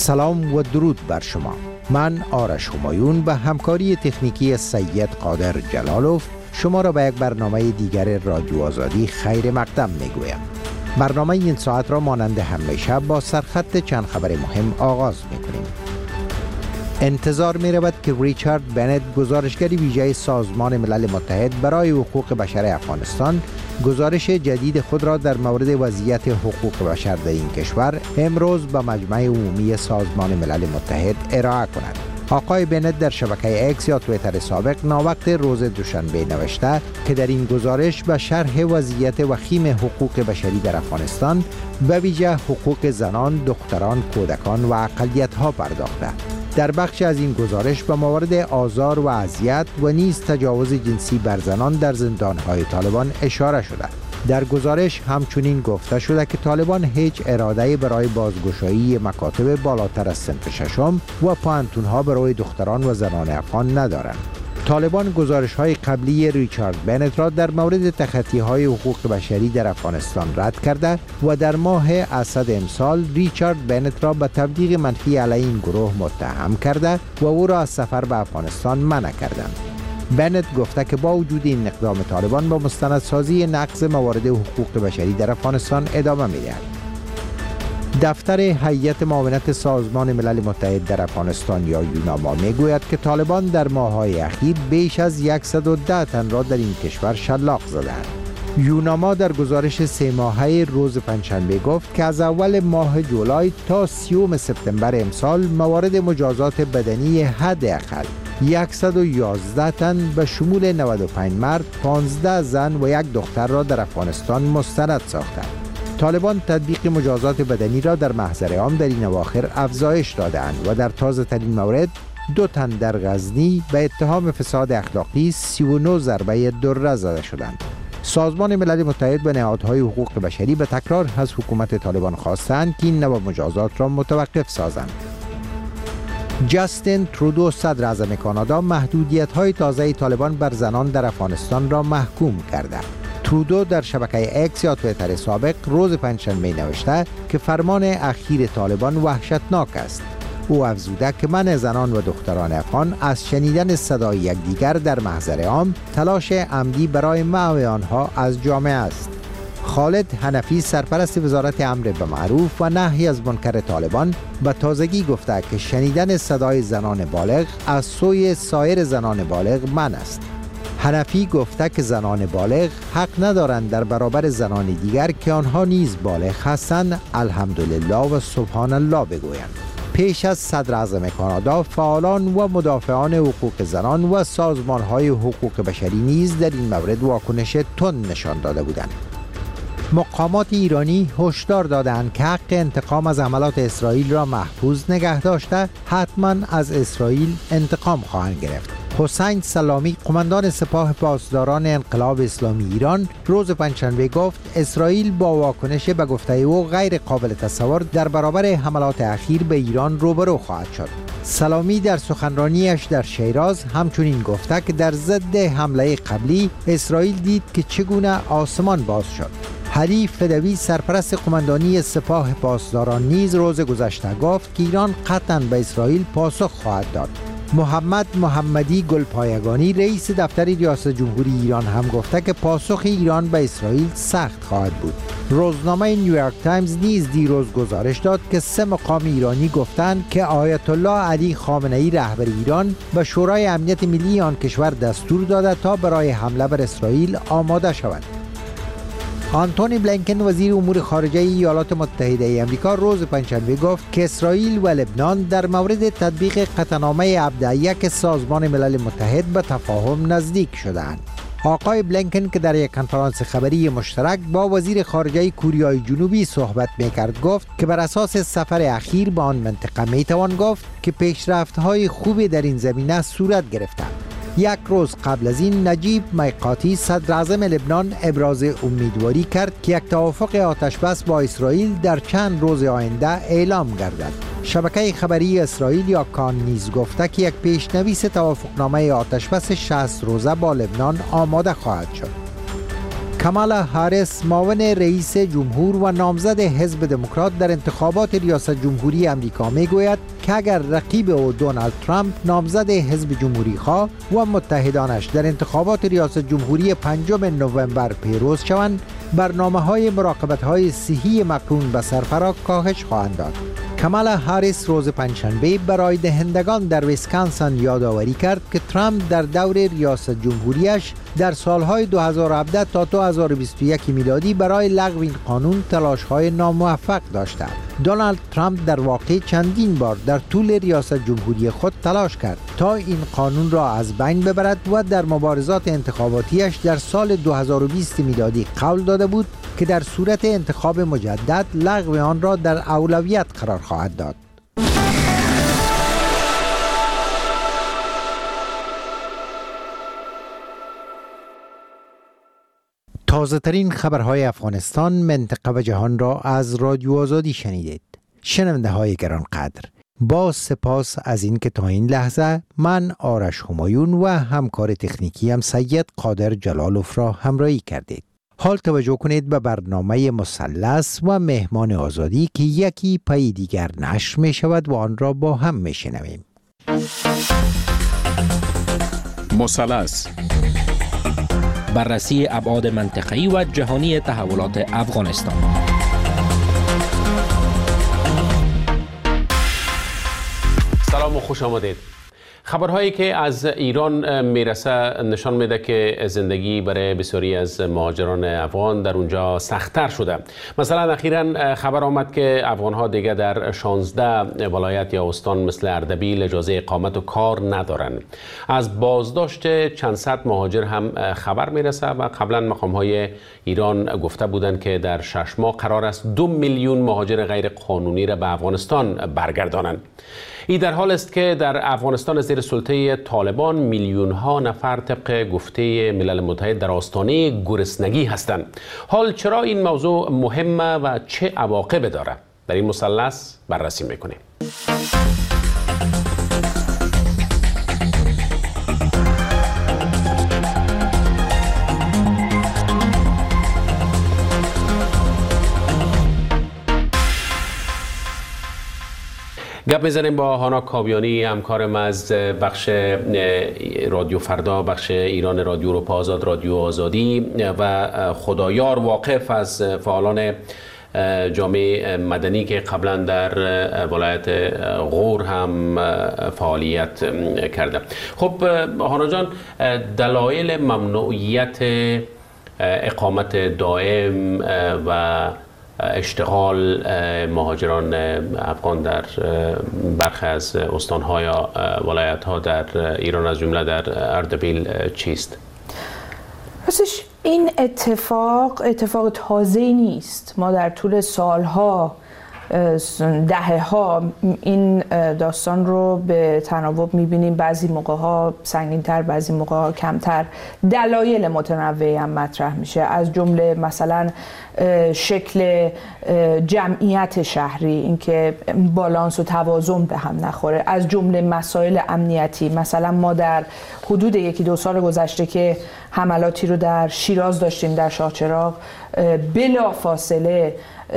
سلام و درود بر شما. من آرش همایون به همکاری تکنیکی سید قادر جلالوف شما را به یک برنامه دیگر رادیو آزادی خیر مقدم میگویم. برنامه این ساعت را مانند همیشه با سرخط چند خبر مهم آغاز میکنیم. انتظار می رود که ریچارد بنت، گزارشگر ویژه سازمان ملل متحد برای حقوق بشر افغانستان، گزارش جدید خود را در مورد وضعیت حقوق بشر در این کشور امروز به مجمع عمومی سازمان ملل متحد ارائه کند. آقای بنت در شبکه اکس یا توییتر سابق ناوقت روز دوشنبه نوشته که در این گزارش به شرح وضعیت وخیم حقوق بشری در افغانستان به ویژه حقوق زنان، دختران، کودکان و اقلیت‌ها پرداخته. در بخش از این گزارش به موارد آزار و اذیت و نیز تجاوز جنسی بر زنان در زندان‌های طالبان اشاره شده. در گزارش همچنین گفته شده که طالبان هیچ اراده‌ای برای بازگشایی مکاتب بالاتر از صنف ششم و پوهنتون‌ها برای دختران و زنان افغان ندارند. طالبان گزارش‌های قبلی ریچارد بنت را در مورد تخطی‌های حقوق بشری در افغانستان رد کرده و در ماه اسد امسال ریچارد بنت را به تبلیغ منفی علیه این گروه متهم کرده و او را از سفر به افغانستان منع کردند. بنت گفته که با وجود این اقدام طالبان با مستندسازی نقض موارد حقوق بشری در افغانستان ادامه می‌دهد. دفتر هیئت معاونت سازمان ملل متحد در افغانستان یا یوناما میگوید که طالبان در ماه‌های اخیر بیش از 110 تن را در این کشور شلاق زدند. یوناما در گزارش 3 ماهه روز پنجشنبه گفت که از اول ماه جولای تا 30 سپتامبر امسال موارد مجازات بدنی حداقل 111 تن به شمول 95 مرد، 15 زن و 1 دختر را در افغانستان مستند ساختند. طالبان تطبیق مجازات بدنی را در محضر عام در این اواخر افزایش دادند و در تازه ترین مورد 2 تن در غزنی به اتهام فساد اخلاقی 39 ضربه دره زده شدند. سازمان ملل متحد به نهادهای حقوق بشری به تکرار از حکومت طالبان خواستند که این نوع مجازات را متوقف سازند. جاستین ترودو صدر اعظم کانادا محدودیت‌های تازه طالبان بر زنان در افغانستان را محکوم کرده. ترودو در شبکه اکس یا توییتر سابق روز پنجشنبه نوشته که فرمان اخیر طالبان وحشتناک است. او افزوده که منع زنان و دختران افغان از شنیدن صدای یکدیگر در محضر عام تلاش عمدی برای محو آنها از جامعه است. خالد حنفی سرپرست وزارت امر بالمعروف و نهی از منکر طالبان به تازگی گفته که شنیدن صدای زنان بالغ از سوی سایر زنان بالغ منع است. حنفی گفته که زنان بالغ حق ندارند در برابر زنان دیگر که آنها نیز بالغ هستند الحمدلله و سبحان الله بگویند. پیش از صدر اعظم کانادا، فعالان و مدافعان حقوق زنان و سازمان‌های حقوق بشری نیز در این مورد واکنش تند نشان داده بودند. مقامات ایرانی هشدار دادند که حق انتقام از حملات اسرائیل را محفوظ نگه داشته حتما از اسرائیل انتقام خواهند گرفت. حسین سلامی، قماندان سپاه پاسداران انقلاب اسلامی ایران، روز پنجشنبه گفت اسرائیل با واکنش به گفته او غیر قابل تصور در برابر حملات اخیر به ایران روبرو خواهد شد. سلامی در سخنرانیش در شیراز همچنین گفته که در ضد حمله قبلی اسرائیل دید که چگونه آسمان باز شد. علی فدوی سرپرست قماندانی سپاه پاسداران نیز روز گذشته گفت که ایران قطعاً به اسرائیل پاسخ خواهد داد. محمد محمدی گلپایگانی رئیس دفتر ریاست جمهوری ایران هم گفته که پاسخ ایران به اسرائیل سخت خواهد بود. روزنامه نیویورک تایمز نیز دیروز گزارش داد که 3 مقام ایرانی گفتند که آیت الله علی خامنه‌ای رهبر ایران به شورای امنیت ملی آن کشور دستور داده تا برای حمله بر اسرائیل آماده شوند. آنتونی بلینکن وزیر امور خارجه ایالات متحده آمریکا روز پنجشنبه گفت که اسرائیل و لبنان در مورد تطبیق قطعنامه عبدالله سازمان ملل متحد به تفاهم نزدیک شدند. آقای بلینکن که در یک کنفرانس خبری مشترک با وزیر خارجه کوریای جنوبی صحبت می‌کرد گفت که بر اساس سفر اخیر به آن منطقه می‌توان گفت که پیشرفت‌های خوبی در این زمینه صورت گرفته. 1 روز قبل از این نجیب میقاتی صدر اعظم لبنان ابراز امیدواری کرد که یک توافق آتشبس با اسرائیل در چند روز آینده اعلام گردد. شبکه خبری اسرائیل یا کان نیز گفته که یک پیشنویس توافقنامه آتشبس 60 روزه با لبنان آماده خواهد شد. کامالا هاریس معاون رئیس جمهور و نامزد حزب دموکرات در انتخابات ریاست جمهوری امریکا میگوید که اگر رقیب او دونالد ترامپ نامزد حزب جمهوری خواه و متحدانش در انتخابات ریاست جمهوری 5 نوامبر پیروز شوند، برنامه‌های مراقبت‌های صحی مقرون به سرفراز کاهش خواهند داد. کامالا هاریس روز پنجشنبه برای دهندگان در ویسکانسن یادآوری کرد که ترامپ در دور ریاست جمهوریش در سالهای 2017 تا 2021 میلادی برای لغو این قانون تلاش‌های ناموفق داشته. دونالد ترامپ در واقع چندین بار در طول ریاست جمهوری خود تلاش کرد تا این قانون را از بین ببرد و در مبارزات انتخاباتیش در سال 2020 میلادی قول داده بود که در صورت انتخاب مجدد لغو آن را در اولویت قرار خواهد داد. تازه ترین خبرهای افغانستان، منطقه و جهان را از رادیو آزادی شنیدید. شنونده های گرانقدر، با سپاس از این که تا این لحظه من آرش همایون و همکار تکنیکیم سید قادر جلالوف را همراهی کردید. حال توجه کنید به برنامه مثلث و مهمان آزادی که یکی پای دیگر نشر می شود و آن را با هم می شنویم. مثلث، بررسی ابعاد منطقه‌ای و جهانی تحولات افغانستان. سلام و خوش آمدید. خبرهایی که از ایران میرسه نشان میده که زندگی برای بسیاری از مهاجران افغان در اونجا سخت‌تر شده. مثلا اخیراً خبر آمد که افغان‌ها دیگه در 16 ولایت یا استان مثل اردبیل اجازه اقامت و کار ندارن. از بازداشت چند صد مهاجر هم خبر میرسه و قبلا مقام‌های ایران گفته بودند که در 6 ماه قرار است 2 میلیون مهاجر غیر قانونی را به افغانستان برگردانند. این در حال است که در افغانستان زیر سلطه طالبان میلیون ها نفر طبق گفته ملل متحد در آستانه گرسنگی هستند. حال چرا این موضوع مهمه و چه عواقبی داره؟ در این مثلث بررسی میکنیم. گپ میزنیم با هانا کاویانی، همکارم از بخش رادیو فردا، بخش ایران رادیو اروپا آزاد، رادیو آزادی و خدایار واقف از فعالان جامعه مدنی که قبلا در ولایت غور هم فعالیت کرده. خب هانا جان، دلایل ممنوعیت اقامت دائم و اشتغال مهاجران افغان در برخی از استان‌ها یا ولایت‌ها در ایران از جمله در اردبیل چیست؟ راستش این اتفاق تازه‌ای نیست. ما در طول سالها، دهه‌ها این داستان رو به تناوب می‌بینیم. بعضی موقع‌ها سنگین‌تر، بعضی موقع‌ها کمتر. دلایل متنوعی هم مطرح میشه، از جمله مثلا شکل جمعیت شهری، اینکه بالانس و توازن به هم نخوره، از جمله مسائل امنیتی. مثلا ما در حدود 1-2 سال گذشته که حملاتی رو در شیراز داشتیم، در شاهچراغ، بلافاصله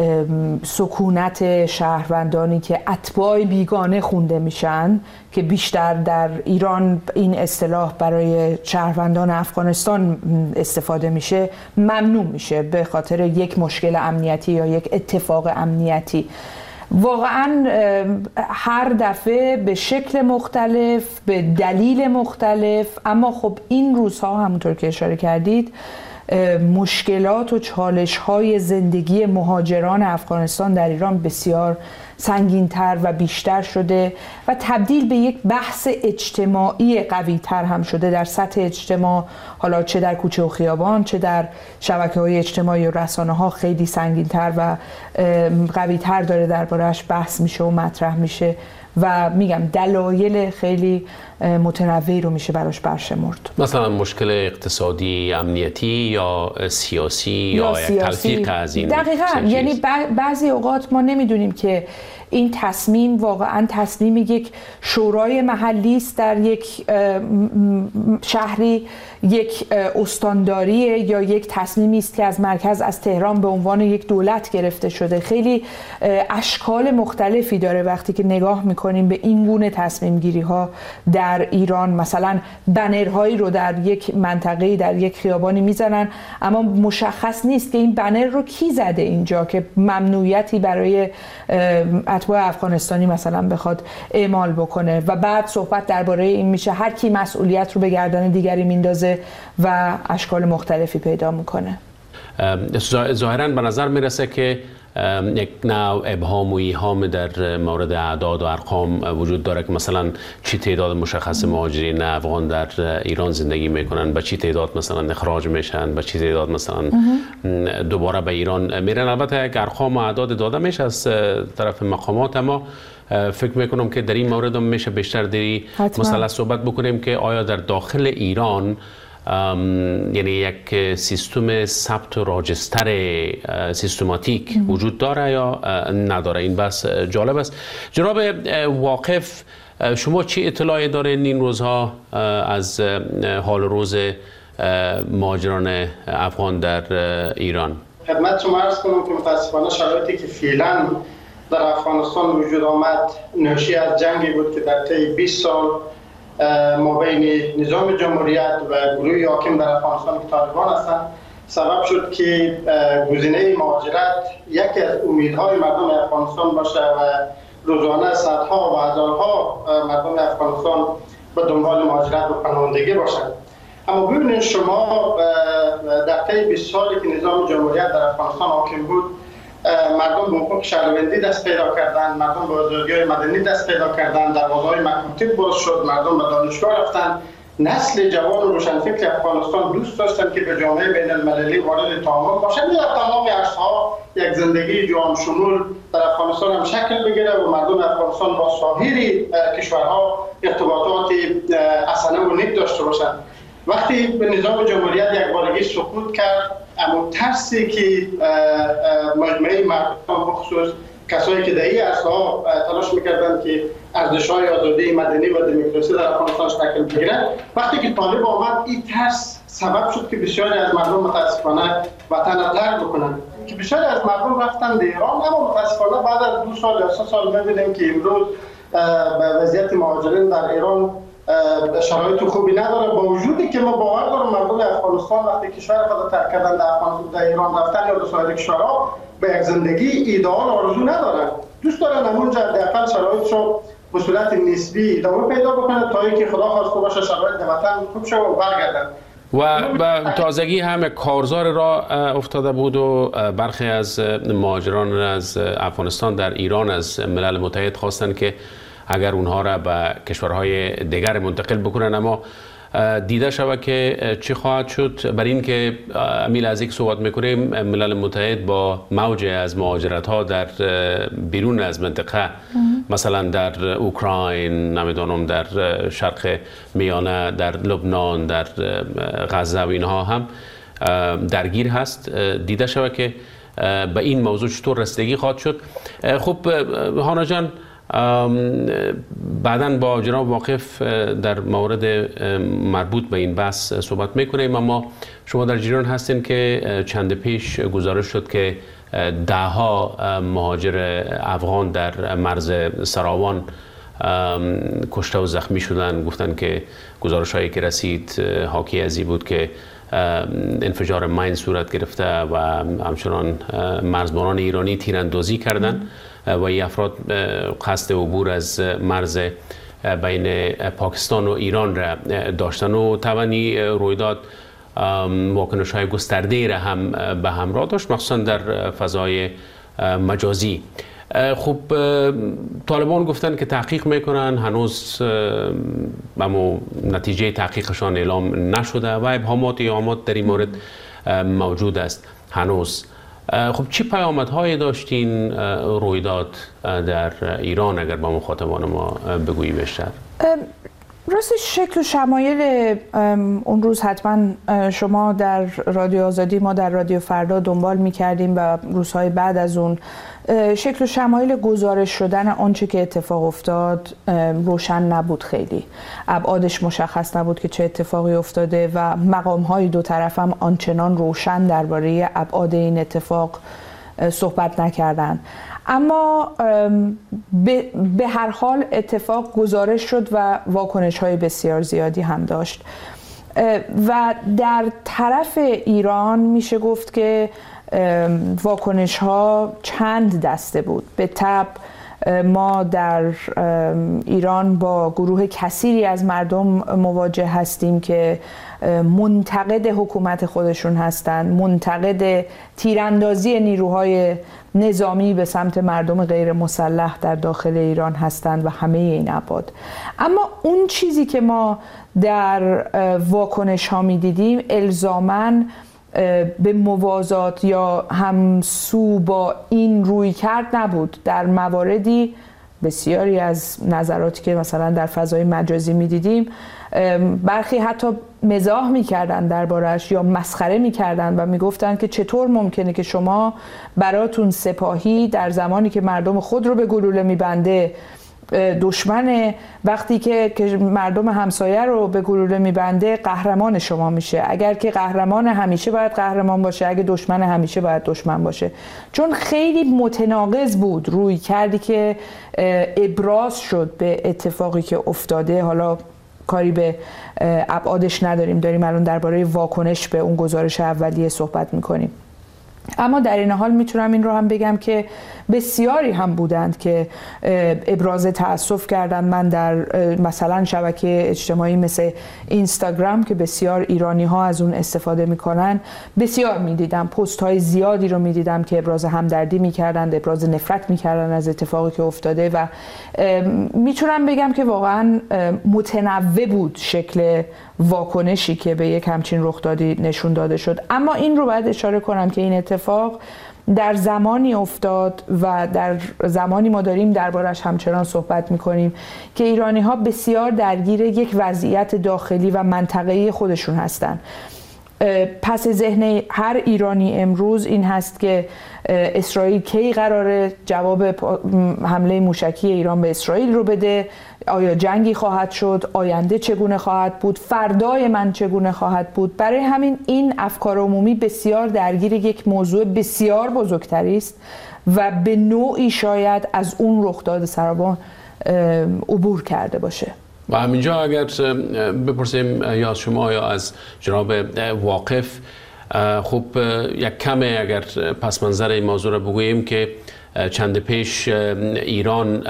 سکونت شهروندانی که اتباع بیگانه خونده میشن، که بیشتر در ایران این اصطلاح برای شهروندان افغانستان استفاده میشه، ممنوع میشه به خاطر یک مشکل امنیتی یا یک اتفاق امنیتی. واقعا هر دفعه به شکل مختلف، به دلیل مختلف، اما خب این روزها همونطور که اشاره کردید مشکلات و چالش‌های زندگی مهاجران افغانستان در ایران بسیار سنگین‌تر و بیشتر شده و تبدیل به یک بحث اجتماعی قوی‌تر هم شده در سطح اجتماع، حالا چه در کوچه و خیابان، چه در شبکه‌های اجتماعی و رسانه‌ها خیلی سنگین‌تر و قوی‌تر داره درباره‌اش بحث میشه و مطرح میشه و میگم دلایل خیلی متنوعی رو میشه براش برشمرد. مثلا مشکل اقتصادی، امنیتی یا سیاسی یا تلفیق از این. دقیقاً، یعنی بعضی اوقات ما نمیدونیم که این تصمیم واقعا تصمیم یک شورای محلی است در یک شهری، یک استانداریه، یا یک تصمیمی است که از مرکز، از تهران به عنوان یک دولت گرفته شده. خیلی اشکال مختلفی داره وقتی که نگاه میکنیم به این گونه تصمیم گیری ها در ایران. مثلا بنرهایی رو در یک منطقه، در یک خیابانی میزنن، اما مشخص نیست که این بنر رو کی زده اینجا که ممنوعیتی برای اتباع افغانستانی مثلا بخواد اعمال بکنه، و بعد صحبت درباره این میشه هر کی مسئولیت رو به گردن دیگری میندازه و اشکال مختلفی پیدا میکنه. ظاهراً به نظر میرسه که یک نوع ابهام و ایهام در مورد اعداد و ارقام وجود داره که مثلا چی تعداد مشخص مهاجرین افغان در ایران زندگی میکنن، به چی تعداد مثلا اخراج میشن، به چی تعداد مثلا دوباره به ایران میرن. البته یک ارقام و اعداد داده میشه از طرف مقامات، اما فکر میکنم که در این مورد هم میشه بیشتر دیری مثلا صحبت بکنیم که آیا در داخل ایران یعنی یک سیستم ثبت و راجستر سیستماتیک وجود داره یا نداره. این بس جالب است. جناب واقف، شما چی اطلاعی دارین این روزها از حال روز مهاجران افغان در ایران؟ خدمت شما عرض کنم که متاسفانه شرایطی که فعلا در افغانستان وجود آمد ناشی از جنگی بود که در طی 20 سال مابین نظام جمهوریت و گروه حاکم در افغانستان که طالبان هستند سبب شد که گزینه مهاجرت یکی از امیدهای مردم افغانستان باشه و روزانه صدها و هزارها مردم افغانستان به دنبال مهاجرت و پناهندگی باشند. اما ببینید شما در طی 20 سالی که نظام جمهوریت در افغانستان حاکم بود، مردم به حقوق شهروندی دست پیدا کردند، مردم به آزادی‌های مدنی دست پیدا کردند، دروازه‌های مکاتب باز شد، مردم به دانشگاه رفتند. نسل جوان و روشنفکر افغانستان دوست داشتند که به جامعه بین المللی وارد تعامل باشند و در تمام عرصه‌ها یک زندگی جهان شمول در افغانستان هم شکل بگیره و مردم افغانستان با سایر کشورها ارتباطات حسنه و نیک داشته باشند. وقتی به نظام جمهوریت یک بارگی سقوط کرد، اما ترسی که مجموعه مردم بخصوص کسایی که در این عرصه‌ها تلاش می‌کردند که ارزش‌های آزادی مدنی و دموکراسی در افغانستان شکل بگیرد، وقتی که طالب آمد این ترس سبب شد که بسیاری از مردم متاسفانه وطن را ترک بکنند، که بسیاری از مردم رفتند ایران. اما متاسفانه بعد از 2 سال یا 3 سال می‌بینیم که امروز وضعیت مهاجرین در ایران شرایط خوبی نداره، با وجودی که ما باور دارم مردم افغانستان وقتی کشور خود ترک کردن در ایران رفتن یا در سایر کشورها به یک زندگی ایدئال آرزو ندارن، دوست دارن همونجا حداقل شرایط رو به صورت نسبی ادامه پیدا بکنه تا اینکه خدا خواسته باشه شرایط در وطن خوب شه و برگردن. و تازگی هم کارزار را افتاده بود و برخی از مهاجران از افغانستان در ایران از ملل متحد خواستند که اگر اونها را به کشورهای دیگر منتقل بکنن، اما دیده شود که چی خواهد شد. بر این که امیل از یک صحبت میکنیم، ملل متحد با موج از مهاجرت ها در بیرون از منطقه، مثلا در اوکراین، نمیدونم در شرق میانه، در لبنان، در غزه و اینها هم درگیر هست. دیده شود که به این موضوع چطور رسیدگی خواهد شد. خب هانا جان، بعداً با جناب واقف در مورد مربوط به این بحث صحبت میکنیم، اما شما در جریان هستین که چند پیش گزارش شد که 10 مهاجر افغان در مرز سراوان کشته و زخمی شدن. گفتن که گزارش هایی که رسید حاکی از این بود که انفجار ماین صورت گرفته و همچنان مرزبانان ایرانی تیراندازی کردند و این افراد قصد عبور از مرز بین پاکستان و ایران را داشتن و توانی رویداد واکنش های گسترده را هم به همراه داشت، مخصوصا در فضای مجازی. خب طالبان گفتن که تحقیق میکنن، هنوز اما نتیجه تحقیقشان اعلام نشده و ابهامات در این مورد موجود است هنوز. خب چه پیامدهایی داشتین رویداد در ایران اگر با مخاطبان ما بگویی بیشتر؟ راستش شکل و شمایل اون روز حتما شما در رادیو آزادی، ما در رادیو فردا دنبال می‌کردیم و روزهای بعد از اون شکل و شمایل گزارش شدن آنچه که اتفاق افتاد روشن نبود، خیلی ابعادش مشخص نبود که چه اتفاقی افتاده و مقام‌های دو طرف هم آنچنان روشن درباره ابعاد این اتفاق صحبت نکردند. اما به هر حال اتفاق گزارش شد و واکنش‌های بسیار زیادی هم داشت و در طرف ایران میشه گفت که واکنش‌ها چند دسته بود. به طبع ما در ایران با گروه کثیری از مردم مواجه هستیم که منتقد حکومت خودشون هستند، منتقد تیراندازی نیروهای نظامی به سمت مردم غیر مسلح در داخل ایران هستند و همه این ابعاد. اما اون چیزی که ما در واکنش ها می دیدیم الزاماً به موازات یا همسو با این روی کرد نبود. در مواردی بسیاری از نظراتی که مثلا در فضای مجازی می دیدیم برخی حتی مزاح می‌کردن دربارش یا مسخره می‌کردن و می‌گفتن که چطور ممکنه که شما براتون سپاهی در زمانی که مردم خود رو به گلوله می‌بنده دشمن، وقتی که مردم همسایه رو به گلوله می‌بنده قهرمان شما میشه. اگر که قهرمان همیشه باید قهرمان باشه، اگه دشمن همیشه باید دشمن باشه. چون خیلی متناقض بود روی کردی که ابراز شد به اتفاقی که افتاده. حالا کاری به ابعادش نداریم، داریم الان درباره واکنش به اون گزارش اولیه صحبت میکنیم. اما در این حال میتونم این رو هم بگم که بسیاری هم بودند که ابراز تأسف کردند. من در مثلا شبکه اجتماعی مثل اینستاگرام که بسیار ایرانی ها از اون استفاده میکنن بسیار میدیدم، پست های زیادی رو میدیدم که ابراز همدردی میکردند، ابراز نفرت میکردن از اتفاقی که افتاده و میتونم بگم که واقعا متنوع بود شکل واکنشی که به یک همچین رخدادی نشون داده شد. اما این رو باید اشاره کنم که این اتفاق در زمانی افتاد و در زمانی ما داریم دربارش همچنان صحبت میکنیم که ایرانی ها بسیار درگیر یک وضعیت داخلی و منطقه‌ای خودشون هستن. پس ذهن هر ایرانی امروز این هست که اسرائیل کی قراره جواب حمله موشکی ایران به اسرائیل رو بده، آیا جنگی خواهد شد، آینده چگونه خواهد بود، فردای من چگونه خواهد بود. برای همین این افکار عمومی بسیار درگیر یک موضوع بسیار بزرگتری است و به نوعی شاید از اون رخداد سرابان عبور کرده باشه. و همینجا اگر بپرسیم یا از شما یا از جناب واقف، خب یک کمه اگر پس منظر این موضوع را بگوییم که چند پیش ایران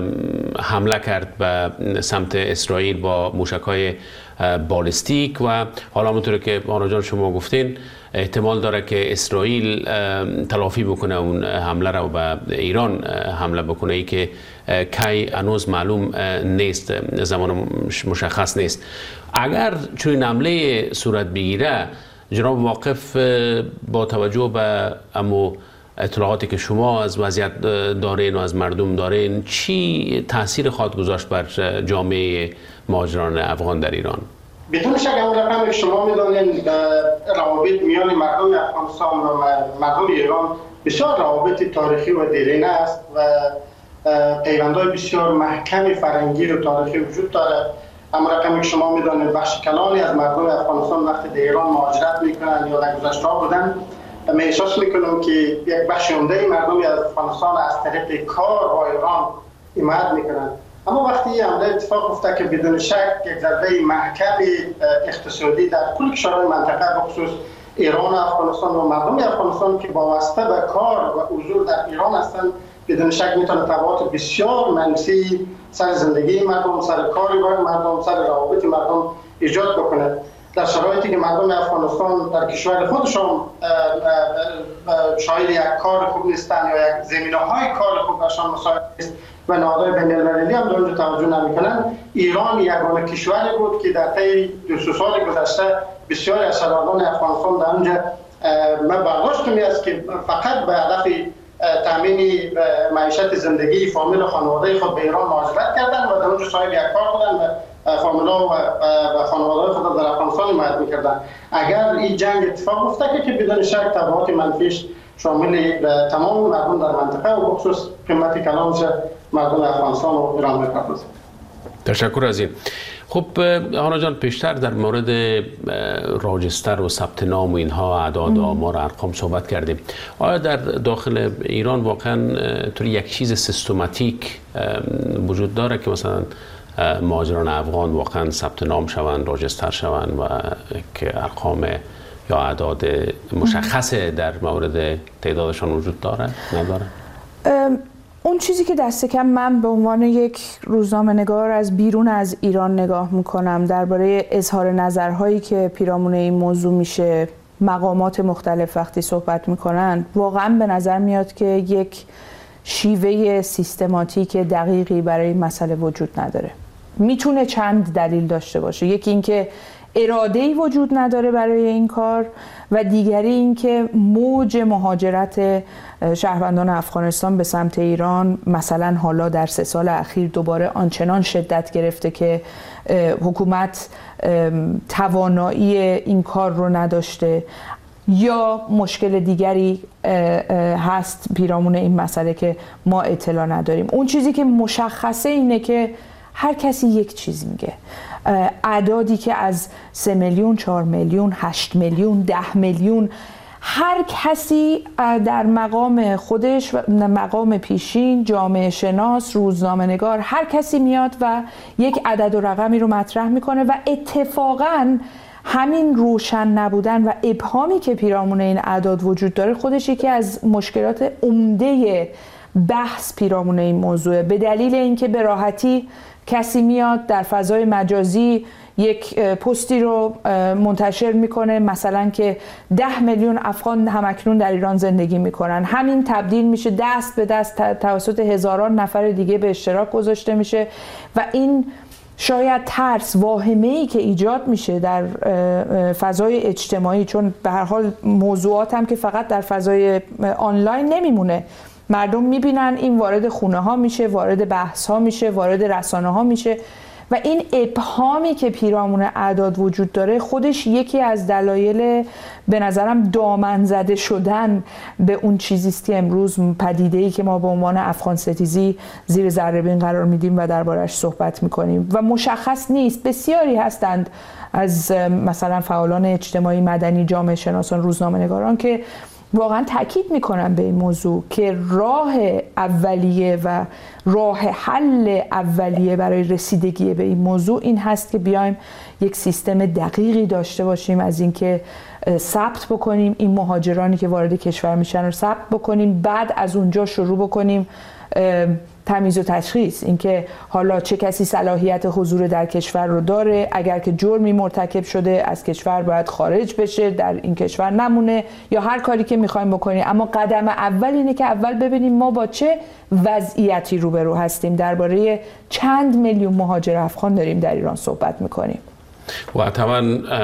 حمله کرد به سمت اسرائیل با موشک‌های بالستیک و حالا همونطور که آنا جان شما گفتین احتمال داره که اسرائیل تلافی بکنه اون حمله را و به ایران حمله بکنه، ای که کی هنوز معلوم نیست، زمان مشخص نیست. اگر چون حمله صورت بگیره، جناب واقف با توجه به امو اطلاعاتی که شما از وضعیت دارین و از مردم دارین، چی تاثیر خواهد گذاشت بر جامعه مهاجران افغان در ایران؟ بدون شک اون رقم شما میدانین روابط میان مردم افغانستان و مردم ایران بسیار روابط تاریخی و دیرینه است و پیوندهای بسیار محکم فرهنگی و تاریخی وجود داره. اما رقمی که شما میدانید بخش کلانی از مردم افغانستان وقتی در ایران مهاجرت میکنن یا در گذشته بودن، من احساس میکنم که یک بخش عمده مردم افغانستان از طریق کار با ایران حمایت میکنن. اما وقتی این حمله اتفاق افتاد که بدون شک یک ضربه محکم اقتصادی در کل کشورهای منطقه بخصوص ایران و افغانستان و مردم افغانستان که وابسته به کار و حضور در ایران هستند، بدون شک میتونه تبعات بسیار منفی سر زندگی مردم، سر کار مردم، سر روابط مردم ایجاد بکنه. در شرایطی که مردم افغانستان در کشور خودشون شاید یک کار خوب نیستن یا یک زمینه‌های کار خوب برشان مساعد نیست و نهادهای بین‌المللی هم در اونجا توجه نمی‌کنن، ایران یگانه کشوری بود که در طی 2 سال گذشته بسیاری از شهروندان افغانستان در اونجا من برداشتم است که فقط به هدف تامین معیشت زندگی فامیل و خانواده خود به ایران مهاجرت کردن و در اونجا صاحب یک کار بودن و فامیلا و خانواده خود در افغانستان حمایت میکردن. اگر این جنگ اتفاق افتاد که بدون شک تبعات منفیش شامل تمام مردم در منطقه و بخصوص قیمت کلانش مردم افغانستان و ایران میپردازه. تشکر از این. خب هانا جان، پیشتر در مورد راجستر و ثبت نام و اینها اعداد و آمار ارقام صحبت کردیم. آیا در داخل ایران واقعا طوری یک چیز سیستماتیک وجود داره که مثلا مهاجران افغان واقعا ثبت نام شوند، راجستر شوند و که ارقام یا اعداد مشخصه در مورد تعدادشان وجود داره؟ نداره؟ اون چیزی که دست کم من به عنوان یک روزنامه‌نگار از بیرون از ایران نگاه میکنم درباره اظهار نظرهایی که پیرامون این موضوع میشه، مقامات مختلف وقتی صحبت میکنن، واقعا به نظر میاد که یک شیوه سیستماتیک دقیقی برای این مسئله وجود نداره. میتونه چند دلیل داشته باشه. یکی اینکه اراده‌ای وجود نداره برای این کار و دیگری اینکه موج مهاجرت شهروندان افغانستان به سمت ایران مثلا حالا در 3 سال اخیر دوباره آنچنان شدت گرفته که حکومت توانایی این کار رو نداشته یا مشکل دیگری هست پیرامون این مسئله که ما اطلاع نداریم. اون چیزی که مشخصه اینه که هر کسی یک چیز میگه. اعدادی که از 3 میلیون، 4 میلیون، 8 میلیون، 10 میلیون، هر کسی در مقام خودش، مقام پیشین، جامعه شناس، روزنامه نگار، هر کسی میاد و یک عدد و رقمی رو مطرح میکنه و اتفاقاً همین روشن نبودن و ابهامی که پیرامون این اعداد وجود داره خودش یکی از مشکلات عمده بحث پیرامون این موضوعه. به دلیل اینکه به راحتی کسی میاد در فضای مجازی یک پستی رو منتشر میکنه مثلا که 10 میلیون افغان همکنون در ایران زندگی میکنن، همین تبدیل میشه دست به دست توسط هزاران نفر دیگه به اشتراک گذاشته میشه و این شاید ترس، واهمه‌ای که ایجاد میشه در فضای اجتماعی، چون به هر حال موضوعات هم که فقط در فضای آنلاین نمیمونه، مردم میبینن این وارد خونه ها میشه، وارد بحث ها میشه، وارد رسانه ها میشه و این ابهامی که پیرامون اعداد وجود داره خودش یکی از دلایل به نظرم دامن زده شدن به اون چیزیست که امروز پدیده‌ای که ما به عنوان افغان ستیزی زیر ذره‌بین قرار میدیم و دربارش صحبت میکنیم و مشخص نیست. بسیاری هستند از مثلا فعالان اجتماعی، مدنی، جامعه شناسان، روزنامه‌نگاران که واقعا تاکید میکنم به این موضوع که راه اولیه و راه حل اولیه برای رسیدگی به این موضوع این هست که بیایم یک سیستم دقیقی داشته باشیم از اینکه ثبت بکنیم این مهاجرانی که وارد کشور میشن رو ثبت بکنیم، بعد از اونجا شروع بکنیم تمیز و تشخیص، اینکه حالا چه کسی صلاحیت حضور در کشور رو داره، اگر که جرمی مرتکب شده از کشور باید خارج بشه، در این کشور نمونه، یا هر کاری که میخوایم بکنیم. اما قدم اول اینه که اول ببینیم ما با چه وضعیتی روبرو هستیم. درباره چند میلیون مهاجر افغان داریم در ایران صحبت میکنیم و طبعا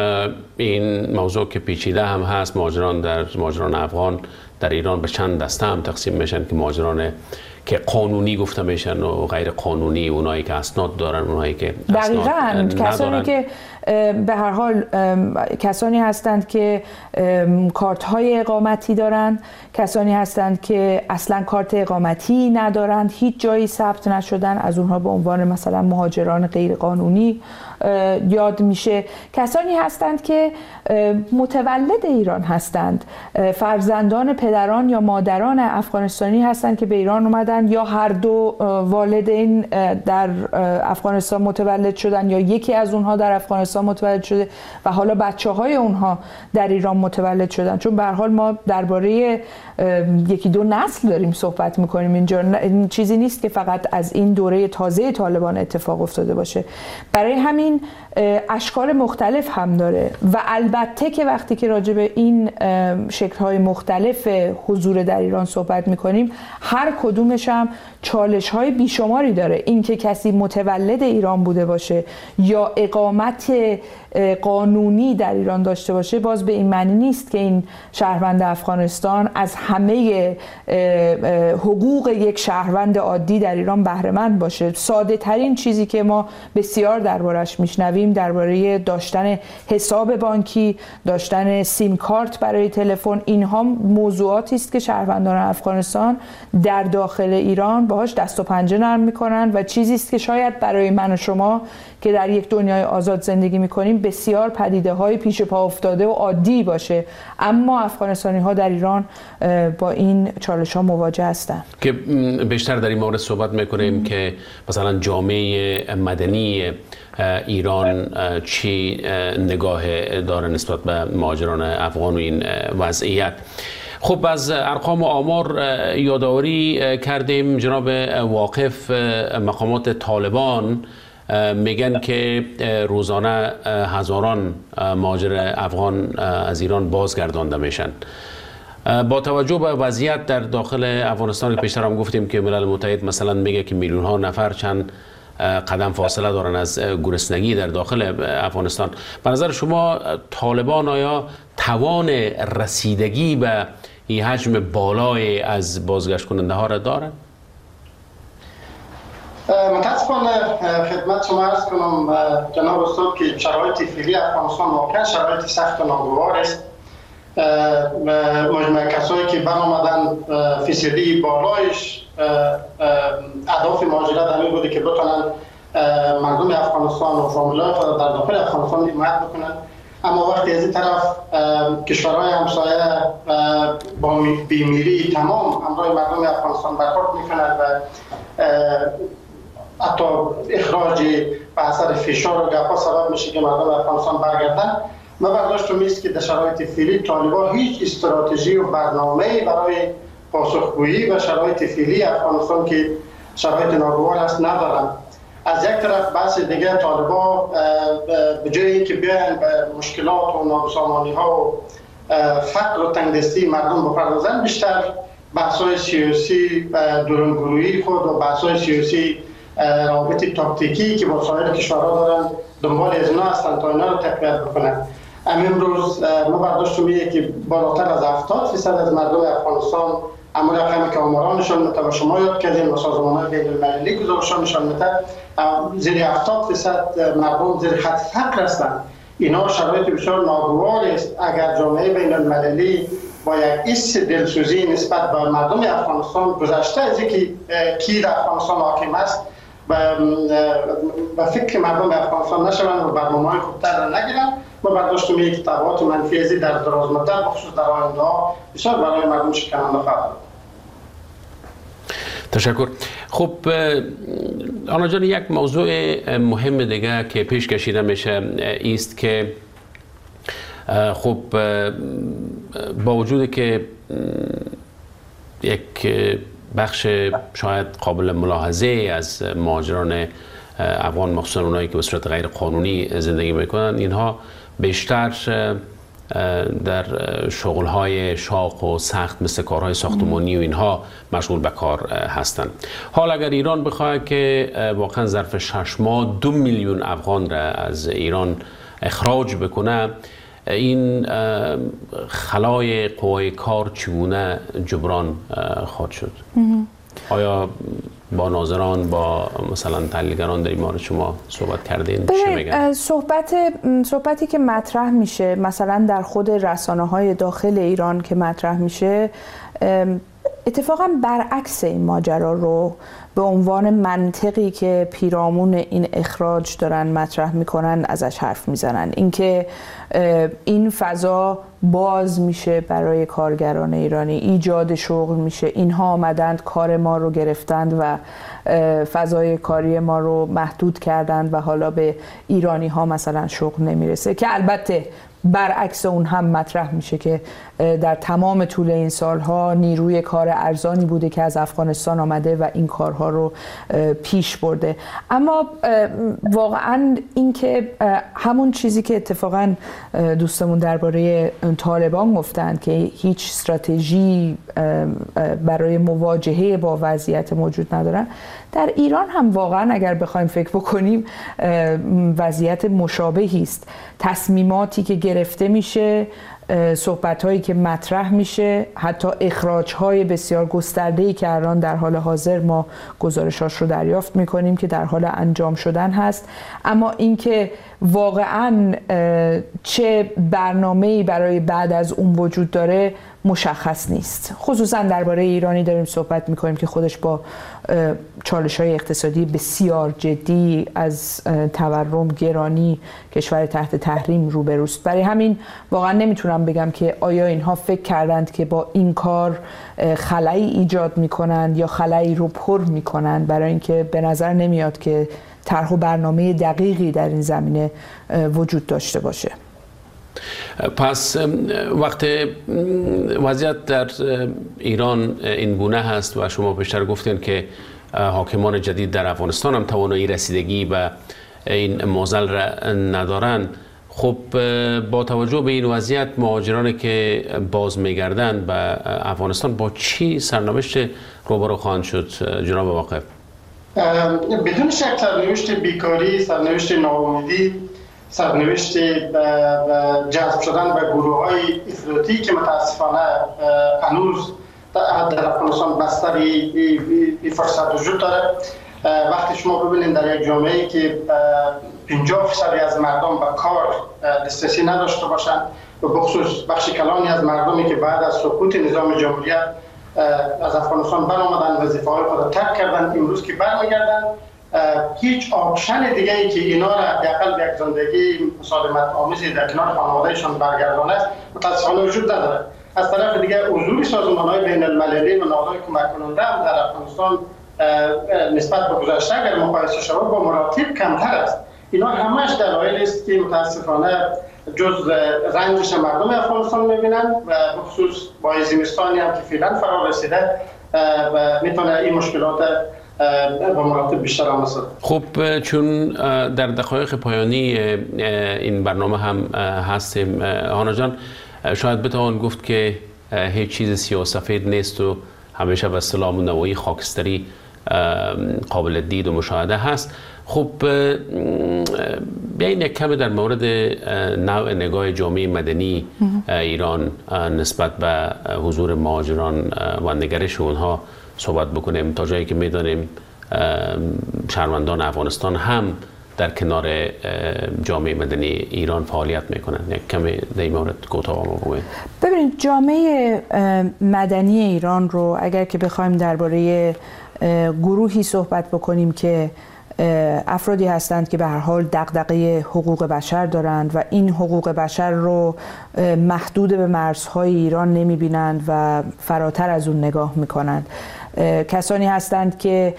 این موضوع که پیچیده هم هست. مهاجران افغان در ایران به چند دسته هم تقسیم میشن که مهاجران که قانونی گفته میشن و غیر قانونی، اونایی که اسناد دارن، اونایی که اسناد ندارن. کسانی که به هر حال کسانی هستند که کارت های اقامتی دارند، کسانی هستند که اصلا کارت اقامتی ندارند، هیچ جایی ثبت نشدن، از اونها به عنوان مثلا مهاجران غیر قانونی یاد میشه. کسانی هستند که متولد ایران هستند، فرزندان پدران یا مادران افغانستانی هستند که به ایران اومدن، یا هر دو والدین در افغانستان متولد شدن یا یکی از اونها در افغانستان متولد شده و حالا بچه‌های اونها در ایران متولد شدن. چون به هر حال ما درباره یکی دو نسل داریم صحبت میکنیم اینجا، این چیزی نیست که فقط از این دوره تازه طالبان اتفاق افتاده باشه. برای همین اشکال مختلف هم داره و البته که وقتی که راجع به این شکل‌های مختلف حضور در ایران صحبت میکنیم، هر کدومش هم چالش‌های بیشماری داره. این که کسی متولد ایران بوده باشه یا اقامت قانونی در ایران داشته باشه، باز به این معنی نیست که این شهروند افغانستان از همه حقوق یک شهروند عادی در ایران بهره مند باشه. ساده ترین چیزی که ما بسیار دربارش میشنویم درباره داشتن حساب بانکی، داشتن سیم کارت برای تلفن، اینها موضوعاتی است که شهروندان افغانستان در داخل ایران باهاش دست و پنجه نرم میکنن و چیزی است که شاید برای من و شما که در یک دنیای آزاد زندگی میکنیم بسیار پدیده های پیش پا افتاده و عادی باشه، اما افغانستانی ها در ایران با این چالش ها مواجه هستند. که بیشتر در این مورد صحبت میکنیم که مثلا جامعه مدنی ایران چی نگاه داره نسبت به مهاجران افغان و این وضعیت. خب از ارقام و آمار یادآوری کردیم. جناب واقف، مقامات طالبان میگن که روزانه هزاران مهاجر افغان از ایران بازگردانده میشن. با توجه به وضعیت در داخل افغانستان که پیشتر هم گفتیم که ملل متحد مثلا میگه که میلیون ها نفر چند قدم فاصله دارن از گرسنگی در داخل افغانستان، به نظر شما طالبان آیا توان رسیدگی به این حجم بالای از بازگشت کننده ها را دارن؟ متاسفانه خدمت شما عرض کنم جناب استاد که شرایط فعلی افغانستان واقعا شرایط سخت و ناگوار است. مجموعه کسایی که برآمدن فیصدی بالایش اهداف مهاجرت همین بوده که بتونن مردم افغانستان و فامیلای خود در داخل افغانستان حمایت بکنن، اما وقتی از این طرف کشورهای همسایه با بیمیری تمام همراه مردم افغانستان برخورد میکنند و حتی اخراج به اثر فشار و گپا سبب میشه که مردم افغانستان برگردن، ما برداشتم است که در شرایط فعلی طالبان هیچ استراتژی و برنامه‌ای برای پاسخگویی و شرایط فعلی افغانستان که شرایط ناگوار است ندارند. از یک طرف بحث دیگه طالبان به جایی که بیان به مشکلات و نابسامانی‌ها و فقر و تنگدستی مردم بپردازند، بیشتر بحث‌های سیاسی درونگرویی خود و بحث‌های سیاسی روابط تاکتیکی که با سایر کشورها دارن دنبال از اینا هستند تا اینا رو تقویت بکنن. امروز ما برداشتم اینه که بالاتر از 70% از مردم افغانستان، اما رقمی که آمارانشان میده و شما یاد کردین و سازمان‌های بین‌المللی گزارشانشان میده، زیر 70% مردم زیر خط فقر هستند. اینا شرایط بسیار ناگوار است. اگر جامعه بین‌المللی با یک ایست دلسوزی نسبت به مردم افغانستان گذشته از اینکه کی در افغانستان حاکم است و فکر مردم افغانستان نشوند و برنامه‌های خوبتر را نگیرند، ما برداشتیم یک تبعات منفی ازی در دراز مدت بخصوص در آینده بسیار برای مردم شکننده خواهد. تشکر. خب آنا جان، یک موضوع مهم دیگه که پیش کشیده میشه است که خب با وجود که یک بخش شاید قابل ملاحظه از مهاجران افغان، مخصوصا اونایی که به صورت غیر قانونی زندگی میکنن، اینها بیشتر در شغل‌های شاق و سخت مثل کارهای ساختمانی و اینها مشغول به کار هستند. حال اگر ایران بخواهد که واقعا ظرف 6 ماه 2 میلیون افغان را از ایران اخراج بکنه، این خلای قوای کار چگونه جبران خواهد شد؟ آیا با ناظران، با مثلا تحلیلگران در این مورد شما صحبت کردین؟ چی میگن؟ صحبتی که مطرح میشه مثلا در خود رسانه‌های داخل ایران که مطرح میشه، اتفاقا برعکس این ماجرا رو به عنوان منطقی که پیرامون این اخراج دارن مطرح میکنن ازش حرف میزنن. اینکه این فضا باز میشه برای کارگران ایرانی، ایجاد شغل میشه، اینها آمدند کار ما رو گرفتند و فضای کاری ما رو محدود کردند و حالا به ایرانی ها مثلا شغل نمیرسه، که البته برعکس اون هم مطرح میشه که در تمام طول این سالها نیروی کار ارزانی بوده که از افغانستان آمده و این کارها رو پیش برده. اما واقعا این که همون چیزی که اتفاقا دوستمون درباره طالبان گفتند که هیچ استراتژی برای مواجهه با وضعیت موجود ندارن، در ایران هم واقعا اگر بخوایم فکر بکنیم وضعیت مشابهی است. تصمیماتی که گرفته میشه، صحبت‌هایی که مطرح میشه، حتی اخراج‌های بسیار گسترده‌ای که الان در حال حاضر ما گزارشاش رو دریافت می‌کنیم که در حال انجام شدن هست، اما اینکه واقعاً چه برنامه‌ای برای بعد از اون وجود داره مشخص نیست. خصوصاً درباره ایرانی داریم صحبت می‌کنیم که خودش با چالش‌های اقتصادی بسیار جدی از تورم، گرانی، کشور تحت تحریم روبروست. برای همین واقعاً نمیتونم بگم که آیا اینها فکر کردند که با این کار خلایی ایجاد می‌کنند یا خلایی رو پر می‌کنند، برای اینکه به نظر نمیاد که طرح و برنامه دقیقی در این زمینه وجود داشته باشه. پس وقت وضعیت در ایران این گونه هست و شما پیشتر گفتین که حاکمان جدید در افغانستان هم توانایی رسیدگی به این معضل را ندارند، خب با توجه به این وضعیت مهاجرانی که باز میگردند به افغانستان با چی سرنوشت روبرو خواهند شد جناب واقف؟ بدون شک سرنوشت بیکاری، سرنوشت ناامیدی، سرنوشت جذب شدن به گروه‌های افراطی که متاسفانه هنوز در افغانستان بستر این فرصت وجود داره. وقتی شما ببینید در یک جامعه‌ای که 50% از مردم به کار دسترسی نداشته باشند و بخصوص بخش کلانی از مردمی که بعد از سقوط نظام جمهوریت از افغانستان برآمدن، وظیفه‌های خود را ترک کردن، امروز که برمیگردن هیچ آپشن دیگه ای که اینا را حداقل به یک زندگی مسالمت آمیزی در کنار خانوادهشان برگردانه متاسفانه وجود نداره. از طرف دیگه حضور سازمان‌های بین‌المللی و نهادهای کمک کننده هم در افغانستان نسبت به گذشته اگر مقایسه شود با مراتب کمتر است. اینا همش دلایلی است که متاسفانه جز رنجش مردم افغانستان می‌بینن و بخصوص با زمستانی هم که فعلا فرا رسیده و میتونه این مشکلات با مراتب بیشتر آمده. خب چون در دقایق پایانی این برنامه هم هستیم هانا جان، شاید بتوان گفت که هیچ چیز سیاه سفید نیست و همیشه به اصطلاح نوعی خاکستری قابل دید و مشاهده هست. خب بیاین یک کمی در مورد نوع نگاه جامعه مدنی ایران نسبت به حضور مهاجران و نگرش اونها صحبت بکنیم، تا جایی که میدانیم شهروندان افغانستان هم در کنار جامعه مدنی ایران فعالیت میکنن. یک کمی در این مورد کوتاه ما بگویید. ببینید جامعه مدنی ایران رو اگر که بخوایم درباره گروهی صحبت بکنیم که افرادی هستند که به هر حال دغدغه حقوق بشر دارند و این حقوق بشر رو محدود به مرزهای ایران نمیبینند و فراتر از اون نگاه میکنند، کسانی هستند که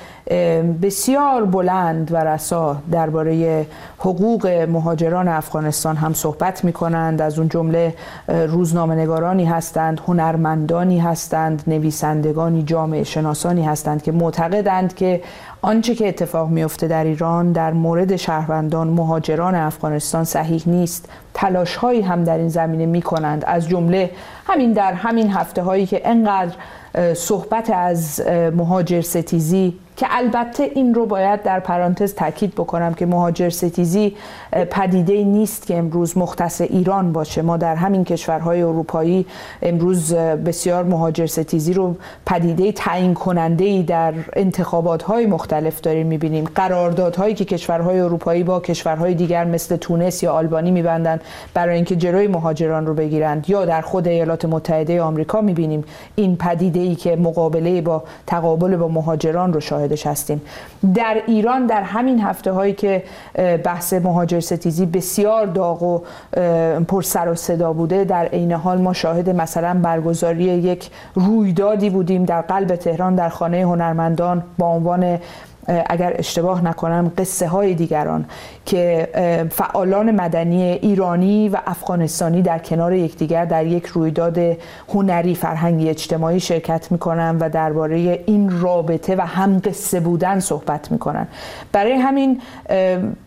بسیار بلند و رسا درباره حقوق مهاجران افغانستان هم صحبت می کنند. از اون جمله روزنامه‌نگارانی هستند، هنرمندانی هستند، نویسندگانی، جامعه شناسانی هستند که معتقدند که آنچه که اتفاق میفته در ایران در مورد شهروندان مهاجران افغانستان صحیح نیست. تلاش هایی هم در این زمینه می کنند، از جمله همین در همین هفته هایی که انقدر صحبت از مهاجر ستیزی، که البته این رو باید در پرانتز تاکید بکنم که مهاجر ستیزی پدیده نیست که امروز مختص ایران باشه. ما در همین کشورهای اروپایی امروز بسیار مهاجر ستیزی رو پدیده تعیین کننده‌ای در انتخابات‌های مختلف داریم می‌بینیم. قراردادهایی که کشورهای اروپایی با کشورهای دیگر مثل تونس یا آلبانی می‌بندند برای اینکه جلوی مهاجران رو بگیرند، یا در خود ایالات متحده آمریکا می‌بینیم این پدیده‌ای که مقابله با تقابل با مهاجران رو شاهدش هستیم. در ایران در همین هفته‌هایی که بحث مهاجر ستیزی بسیار داغ و پر سر و صدا بوده، در عین حال ما شاهد مثلا برگزاری یک رویدادی بودیم در قلب تهران در خانه هنرمندان با عنوان، اگر اشتباه نکنم، قصه های دیگران، که فعالان مدنی ایرانی و افغانستانی در کنار یکدیگر در یک رویداد هنری فرهنگی اجتماعی شرکت میکنن و درباره این رابطه و هم قصه بودن صحبت میکنن. برای همین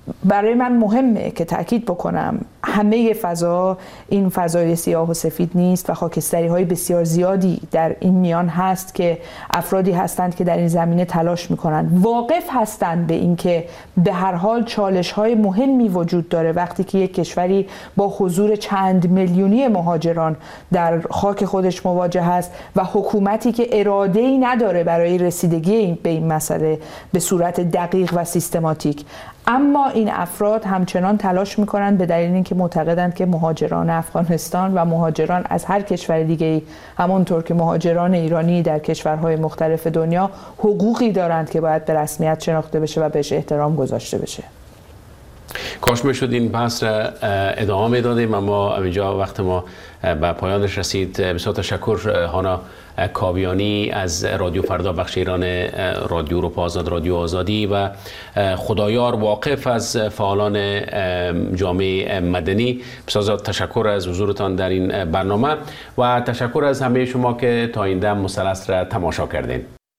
برای من مهمه که تأکید بکنم همه فضا این فضای سیاه و سفید نیست و خاکستری های بسیار زیادی در این میان هست که افرادی هستند که در این زمینه تلاش میکنند، واقف هستند به این که به هر حال چالش های مهمی وجود داره وقتی که یک کشوری با حضور چند میلیونی مهاجران در خاک خودش مواجه هست و حکومتی که اراده‌ای نداره برای رسیدگی به این مسئله به صورت دقیق و سیستماتیک. اما این افراد همچنان تلاش میکنند به دلیل اینکه معتقدند که مهاجران افغانستان و مهاجران از هر کشور دیگه‌ای همونطور که مهاجران ایرانی در کشورهای مختلف دنیا حقوقی دارند که باید به رسمیت شناخته بشه و بهش احترام گذاشته بشه. کاش میشد این بحث را ادامه دادیم، اما اینجا وقت ما به پایانش رسید. بسیار تشکر هانا کاویانی از رادیو فردا بخش ایران رادیو اروپا آزاد، رادیو آزادی و خدایار واقف از فعالان جامعه مدنی. بسیار تشکر از حضورتان در این برنامه و تشکر از همه شما که تا این دم مثلث را تماشا کردین.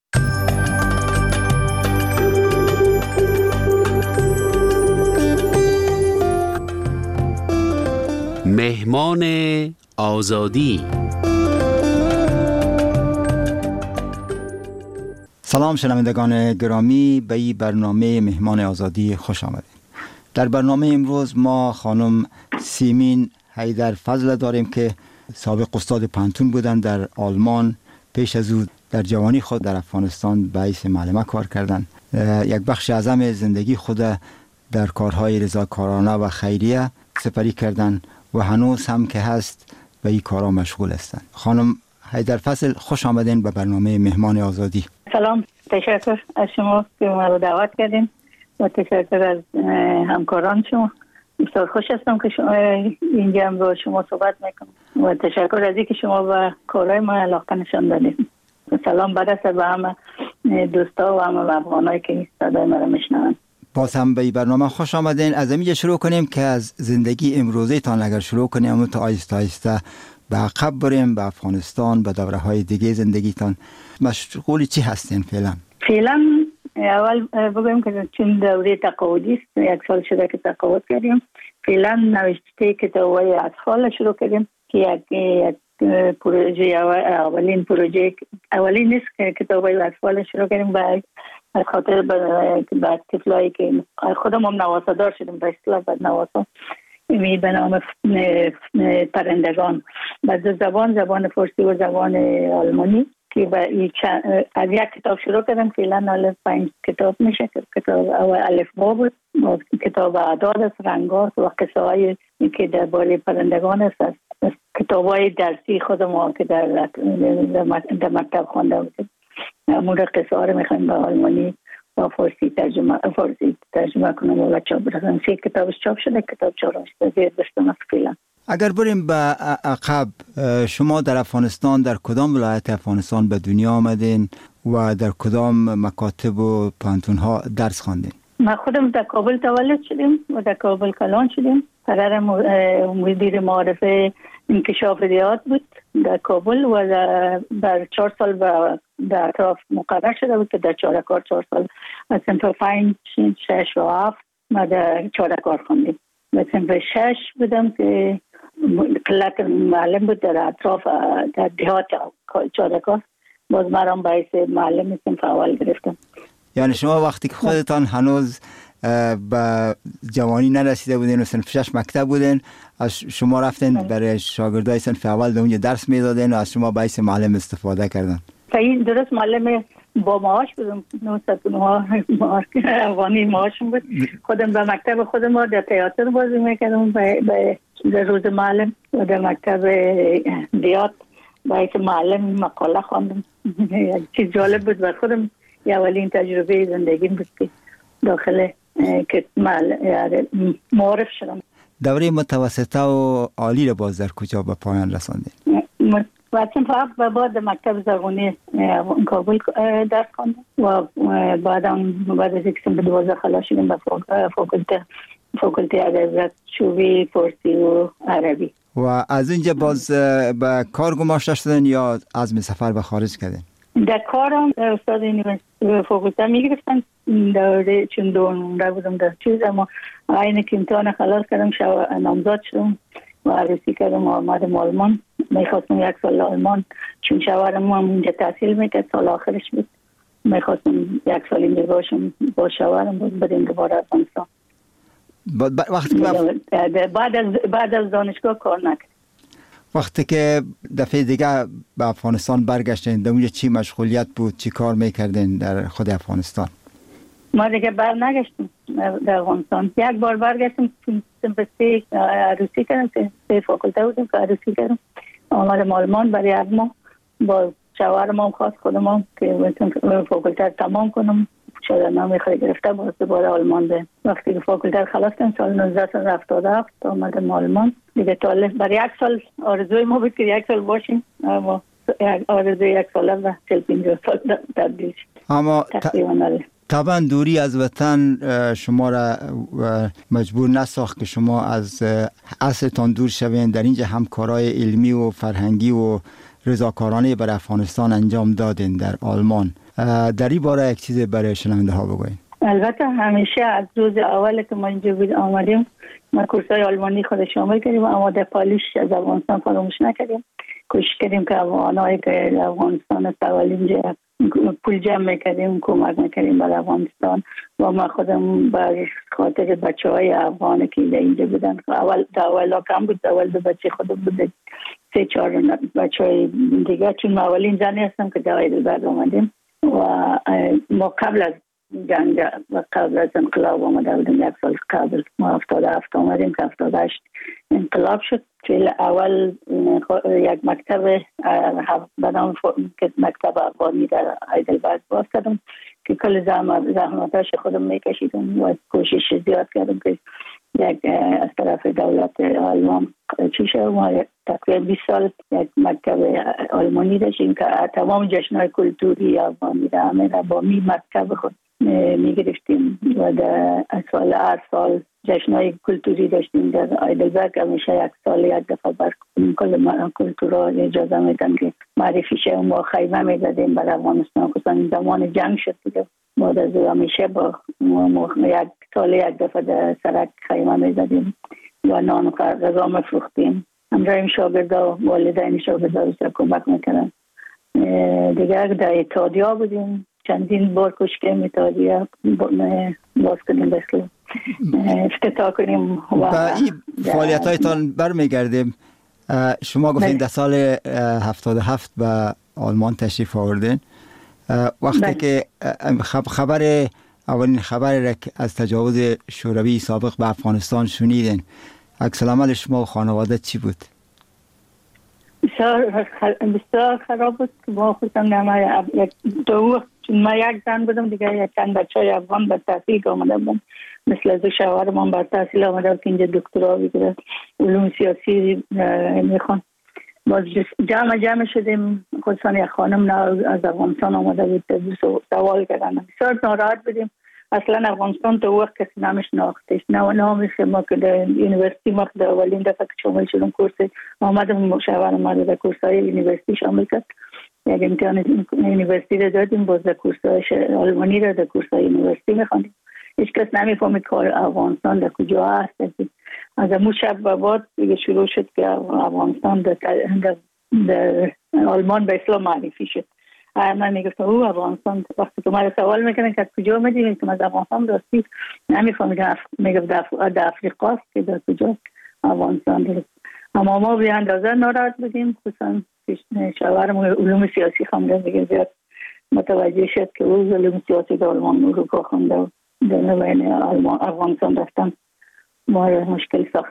مهمان آزادی. سلام شنوندگان گرامی، به این برنامه مهمان آزادی خوش آمدید. در برنامه امروز ما خانم سیمین حیدرفضل داریم که سابق استاد پانتون بودند در آلمان. پیش از او در جوانی خود در افغانستان به حیث معلمه کار کردند. یک بخش اعظم زندگی خود در کارهای رضاکارانه و خیریه سپری کردند و هنوز هم که هست به این کارها مشغول هستند. خانم حیدرفضل خوش آمدین به برنامه مهمان آزادی. سلام، تشکر از شما که ما رو دعوت کردین و تشکر از همکاران شما. بسیار خوش هستم که اینجا با شما صحبت میکنم و تشکر از اینکه شما به کارهای ما علاقه نشان دادید. سلام برسه به همه دوستا و همه افغانایی که صدای ما رو میشنوند. باز هم به این برنامه خوش آمدین. از اینجا شروع کنیم که از زندگی امروزه تان اگر شروع کنیم اما تا آیسته آیسته به عقب بریم به افغانستان، به دوره های دیگه زندگیتان. مشغول چی هستین فعلا؟ فعلا اول بگویم که چون دوره تقاعدی است، 1 سال شده که تقاعد کردیم. فعلا نوشته کتاب‌های اطفال شروع کردیم که یک پروژه اولین نیست که کتاب‌های اطفال شروع کردیم به خاطر به طفلایی که خودم هم نواسادار شدیم به اصطلاح بعد نواسا به نام پرندگان با دو زبان فارسی و زبان آلمانی که از یک کتاب شروع کردم. فعلا 5 کتاب میشه. کتاب اول الفبا بود، کتاب اعداد است، رنگات و قصه های که درباره پرندگان است. کتاب های درسی خودم که در مکتب خوانده بودیم، امور قصه ها رو میخوایم به آلمانی و فارسی ترجمه کنم و چاپ برسم. 3 کتابش چاپ شده، کتاب 4 زیر دستم است فعلا. اگر بریم به عقب، شما در افغانستان در کدام ولایت افغانستان به دنیا آمدین و در کدام مکاتب و پانتون ها درس خواندین؟ ما خودم در کابل تولد شدیم و در کابل کلان شدیم. پدرم مدیر معارف انکشاف ریاض بود در کابل و در 4 سال در اطراف مقرر شده بود که در چارکار 4 سال از صنف 5 6 و 7 ما در چارکار خوندیم. و صنف 6 بودم که قلت معلم بود در اطراف در دهات چارکار، باز مرام باعث معلم صنف اول گرفتم. یعنی شما وقتی که خودتان هنوز به جوانی نرسیده بودین و صنف 6 مکتب بودین، از شما رفتین برای شاگردای صنف اول در اونجا درس میدادین و از شما باعث معلم استفاده کردن؟ صحیح، درست. معلم با معاش بودم، 909 افغانی معاشم بود. خودم به مکتب خودم در تئاتر بازی میکردم به روز معلم و در مکتب دیات باعث معلم مقاله خواندم. چیز جالب بود بر خودم، اولین تجربه زندگیم بود که داخل که معارف شدم. دوره متوسطه و عالی رو باز در کجا به پایان رساندین؟ صنف 7 و بعد مکتب زبانی کابل درس خواندم و بعد از یک صنف 12 خلاص شدیم به فاکولته ادبیات چوبی، فارسی و عربی. و از اینجا باز به کار گماشته شدن یا عزم سفر به خارج کردین؟ در کارم استاد یونیورسیتی فوق‌لیسانس میگرفتن دوره چون دوره بودم در چیز، اما عین که امتحان خلاص کردم نامزد شدم و عروسی کردم آمدم آلمان. میخواستم 1 سال آلمان، چون شوهرم هم اینجا تحصیل میکرد، سال آخرش بود. میخواستم 1 سال اینجا باشم با شوهرم، بریم دوباره افغانستان. بعد از دانشگاه کار نکرد. وقتی که دفعه دیگه به افغانستان برگشتین، در اونجا چی مشغولیت بود؟ چی کار میکردین در خود افغانستان؟ ما دیگه نگشتیم در افغانستان. 1 بار برگشتم، سمپستی عروسی کردم، سه فاکولته بودم که عروسی کردم. آمدم آلمان برای 1 ماه با شوهرم هم خواست خودم هم که فاکولته تمام کنم. شاگردنامه خود گرفته باز دوباره آلمان بریم. وقتی که فاکولته خلاص کردم سال 1977 آمدم آلمان دیگه. برای 1 سال آرزوی ما بود که 1 سال باشیم، اما آرزوی 1 ساله و 40-50 سال تبدیل شد. اما طبعا دوری از وطن شما را مجبور نساخت که شما از اصلتان دور شوین. در اینجا همکارای علمی و فرهنگی و رضاکارانه برای افغانستان انجام دادین در آلمان. در این باره یک چیز برای شنونده ها بگوین. البته همیشه از روز اول که ما اینجا آمدیم ما کورسای آلمانی خود شامل کردیم، اما در پالیش از افغانستان فراموش نکردیم. کوشش کردیم که افغانایی که افغانستان استقلال اینجا پول جمع میکردیم، کمک میکردیم برای افغانستان. و ما خودم بر خاطر بچهای افغانی که اینجا بودن، اول کم بود، اول 2 بچه خودم بود، 3-4 بچهای دیگه، چون ما اولین زنی هستم که در هایدلبرگ آمدیم و ما قبل از جنگ و قبل از انقلاب آمده بودیم. 1 سال قبل ما 77 آمدیم که 78 انقلاب شد. چون اول یک مکتب بدان که مکتب افغانی در هایدلبرگ باز کردم که کل زحمتاش خودم میکشیدم و کوشش زیاد کردم که یک از طرف دولت آلمان چی شد. ما تقریبا 20 سال یک مکتب آلمانی داشتیم که تمام جشن‌های کلتوری افغانی را همه را با مکتب خود میگرفتیم و در هر سال جشن‌های کلتوری داشتیم در هایدلبرگ. همیشه 1 سال 1 دفعه بر کل کلتورها اجازه میدن که معرفی شه. ما خیمه میزدیم برای افغانستان، خصوصا زمان جنگ شد دیگه. ما در همیشه با 1 سال 1 دفعه در سرک خیمه میزدیم و نان و غذا میفروختیم. همراهیم شاگردا و والدین شاگردا رو کمک میکردن. دیگه در اتحادیه بودیم، چندین بار کوشش کردیم اتحادیه باز کنیم، بسیار افتتاح کنیم. و این فعالیت هایتان برمیگردیم. شما گفتین در سال 77 به آلمان تشریف آوردین. وقتی که اولین خبر از تجاوز شوروی سابق به افغانستان شنیدین، عکس العمل شما و خانواده چی بود؟ بسیار خراب بود. ما خودم چون ما 1 زن بودم دیگه، چند بچهای افغان بر تحصیل آمده بودن، مثل از شوهرم هم بر تحصیل آمده بود که اینجا دکترا بگیره، علوم سیاسی میخوان. باز جمع شدیم، خصوصا یک خانم از افغانستان آمده بود، سوال کردن. بسیار ناراحت بودیم. اصلا افغانستان تو وقت کسی نمیشناختش، نامیشه. ما که در یونیورسیتی ما در اولین دفعه که شامل شدم کورس آمدم، شوهرم آمده در کورسای یونیورسیتی شامل کرد. یک امتحان یونیورسیتی رو دادیم، باز در کورسای آلمانی رو در کورسای یونیورسیتی میخواندیم. هیچ کس نمیفهمید که افغانستان در کجا هست. از اون شب به بعد دیگه شروع شد که افغانستان در آلمان به اسلام معرفی شد. من میگفتم او افغانستان، وقتی که من سوال میکنن که کجا میدیم که از افغانستان راستی نمیفهمید، میگفت در افریقا که در کجا افغانستان درست. اما ما به اندازه ناراحت بودیم، خصوصا شوهرم علوم سیاسی خونده دیگه زیاد متوجه شد که او علوم سیاسی در آلمان اروپا خونده و در بین افغانستان رفتن ما را مشکل ساخت.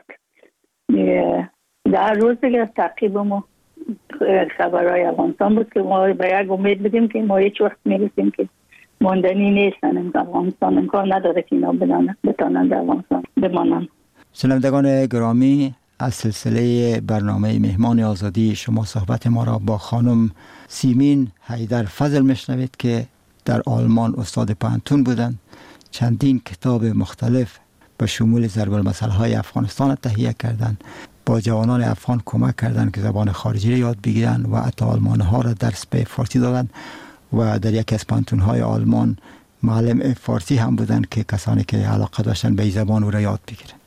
در روز دیگه تعقیب ما خبرهای افغانستان بود که ما به یک امید بدیم که ما هیچ وقت میرسیم که ماندنی نیستن. افغانستان امکان نداره که اینا بتانند افغانستان بمانند. شنوندگان گرامی، از سلسله برنامه مهمان آزادی شما صحبت ما را با خانم سیمین حیدرفضل میشنوید که در آلمان استاد پانتون بودند. چندین کتاب مختلف به شمول ضرب المثل های افغانستان تهیه کردند. با جوانان افغان کمک کردند که زبان خارجی را یاد بگیرند و حتی آلمان ها را درس به فارسی دادند و در یکی از پانتون‌های آلمان معلم فارسی هم بودن که کسانی که علاقه داشتن به این زبان او را یاد بگیرن.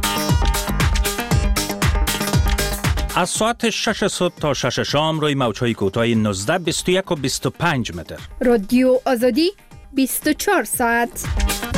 از ساعت 6 صبح تا 6 شام روی موج‌های کوتاه 19، 21 و 25 متر. رادیو آزادی 24 ساعت.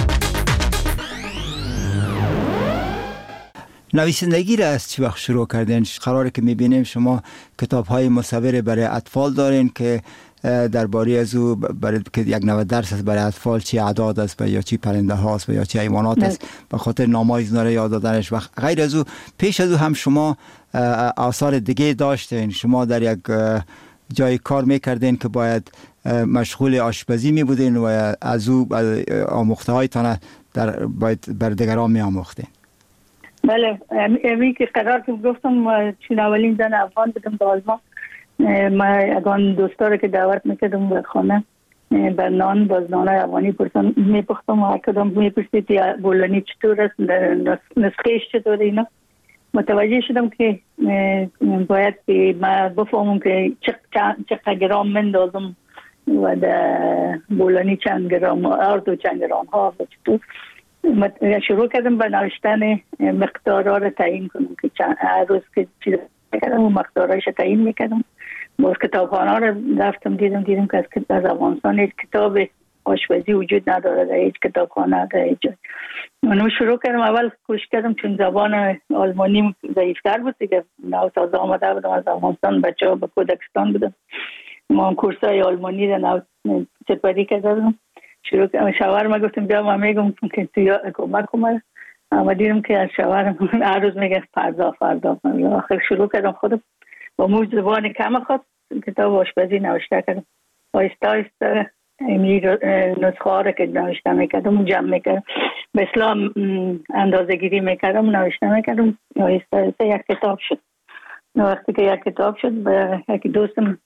نویسندگی را از چی وقت شروع کردین؟ قراره که میبینیم شما کتاب‌های مصور برای اطفال دارین که درباره از او برای که یک نوع درس است برای اطفال، چی اعداد است یا چی پرنده هاست یا چی حیوانات است، به خاطر نام‌های اینا را یاد دادنش. و غیر از او پیش از او هم شما آثار دیگه داشتین. شما در یک جای کار میکردین که باید مشغول آشپزی می بودین و از او آموخته هایتان باید بر دیگران می آموختین. بله، امی که قرار که گفتم چون اولین زن افغان بودم در آلمان، ما اگان دوستا که دعوت میکردم به خانه بر نان باز نان افغانی پرسان میپختم و کدام میپرسید یا بولانی چطور است، نسخهش چطور اینا. متوجه شدم که باید که ما بفهمم که چقدر گرام مندازم و در بولانی چند گرام آرد و چند گرام ها و چطور. شروع کردم به نوشتن مقدارها را تعیین کنم که هر روز که چیز کردم و مقدارهایش تعیین میکردم. باز کتابخانه را رفتم دیدم که از افغانستان هیچ کتاب آشپزی وجود نداره در هیچ کتابخانه در هیچ جای. من شروع کردم، اول کوشش کردم چون زبان آلمانی ضعیف‌تر بود دیگه، نو تازه آمده بودم از افغانستان، بچه‌ها به کودکستان بودم، ما کورسای آلمانی را نو سپری کردم. شروع کردم شوهر ما گفتم بیا ما میگم که تو کمک کنم، اما دیدم که از شوهرم هر روز میگه فردا. آخر شروع کردم خودم با موج زبان کم خود کتاب آشپزی نوشته کردم. آهسته این نسخه ها را که نوشته میکردم جمع میکردم، به اسلام اندازه گیری میکردم، نوشته میکردم، آهسته یک کتاب شد. وقتی که یک کتاب شد به یکی دوستم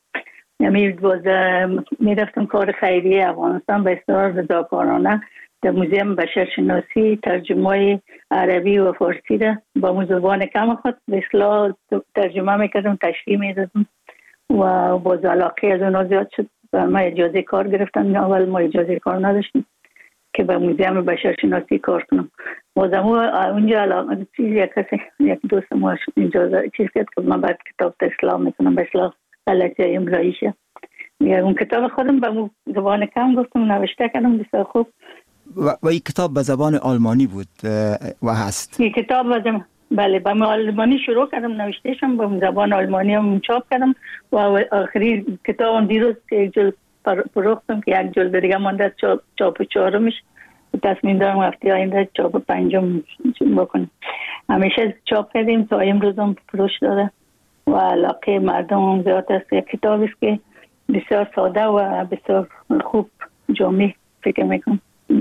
میرفتم کار خیریه افغانستان به اصرار رضاکارانه در موزیم بشرشناسی ترجمه عربی و فارسی را با زبان کم خود به اصلاح ترجمه میکردم، تشریح میدادم و باز علاقه از اونا زیاد شد. ما اجازه کار گرفتن، اول ما اجازه کار نداشتیم که به موزیم بشرشناسی کار کنم. بازم اونجا علاقه یک دوست ما اجازه چیز کرد که من بعد کتاب اسلام میکنم، به اصلاح غلطی املاییشه. اون کتاب خودم به زبان کم گفتم نوشته کردم، بسیار خوب. و این کتاب به زبان آلمانی بود و هست؟ این کتاب بله به آلمانی شروع کردم نوشتهشم، به زبان آلمانی هم چاپ کردم و آخری کتابم دیروز که یک جلد فروختم که یک جلد دیگه مانده چاپ چهارمش، تصمیم دارم هفته آینده چاپ پنجم بکنم. همیشه چاپ کردیم تا امروز هم فروش داره و علاقه مردم هم زیاد است. یک کتاب است که بسیار ساده و بسیار خوب جامع فکر میکنم.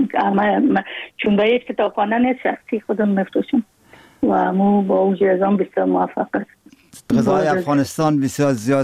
چون به یک کتابخانه نیست، شخصی خودم میفروشم و مو با وجود از آن بسیار موفق است. غذای افغانستان بسیار زیاد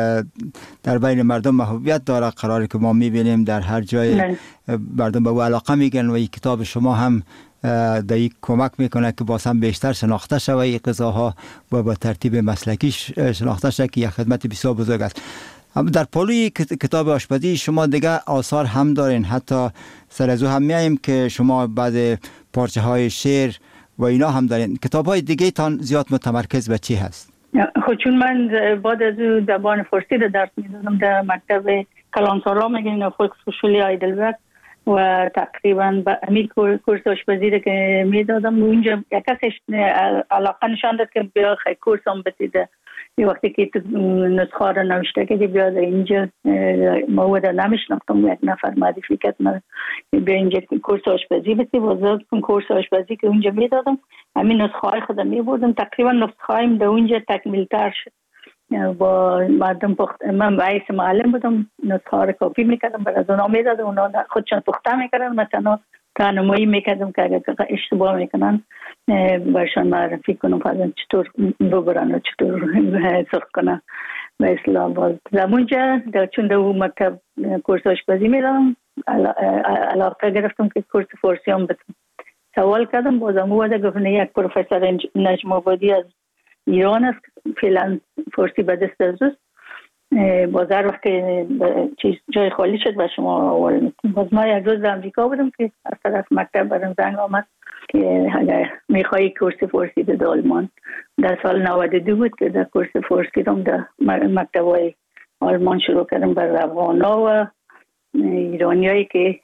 در بین مردم محبوبیت داره، قراره که ما میبینیم در هر جای مردم به او علاقه میگن و این کتاب شما هم در این کمک میکنه که باز هم بیشتر شناخته شود این غذاها و با ترتیب مسلکی شناخته شود که یک خدمت بسیار بزرگ است. در پالوی کتاب آشپزی شما دیگه آثار هم دارین، حتی سر از او هم میاییم که شما بعد پارچه های شعر و اینا هم دارین. کتاب های دیگه تان زیاد متمرکز به چی هست؟ خب چون من بعد از او زبان فارسی رو درس میدادم در مکتب کلانسارا میگن فولکسهوشولی هایدلبرگ و تقریبا به امیر کورس آشپزی رو که میدادم اونجا یک کسش علاقه نشان داد که بیا خیلی کورس هم بسیده. یه وقتی که تو نسخه رو نوشته که بیا اینجا مواد نمیشناختم، یک نفر معرفی کرد من بیا اینجا کورس آشپزی بسی بازار کن. کورس آشپزی که اونجا میدادم همین نسخه های خودم میبردم، تقریبا نسخه هایم در اونجا تکمیل تر شد. با مردم من باعث معلم بودم، نسخه ها رو کپی میکردم برای از اونا میدادم، اونا خودشان پخته میکردن، مثلا راهنمایی میکردم که اگر اشتباه میکنن برشان معرفی کنم فرضاً چطور ببرن و چطور سرخ کنن به اصلاح. باز زمونجا چون در اون مکتب کورس آشپزی میدم علاقه گرفتم که کورس فارسی هم بدم. سوال کردم بازم اومده گفتن یک پروفسور نجم آبادی از ایران است، فعلا فارسی به دست از اوست بازار وقتی چیز جای خالی شد و شما آوردیم. باز ما یک روز در امریکا بودم که از طرف مکتب برام زنگ آمد که اگر میخوایی کورس فارسی در آلمان. در سال 92 بود که در کورس فارسی رو در مکتب‌های آلمان شروع کردم برای افغانا و ایرانیایی که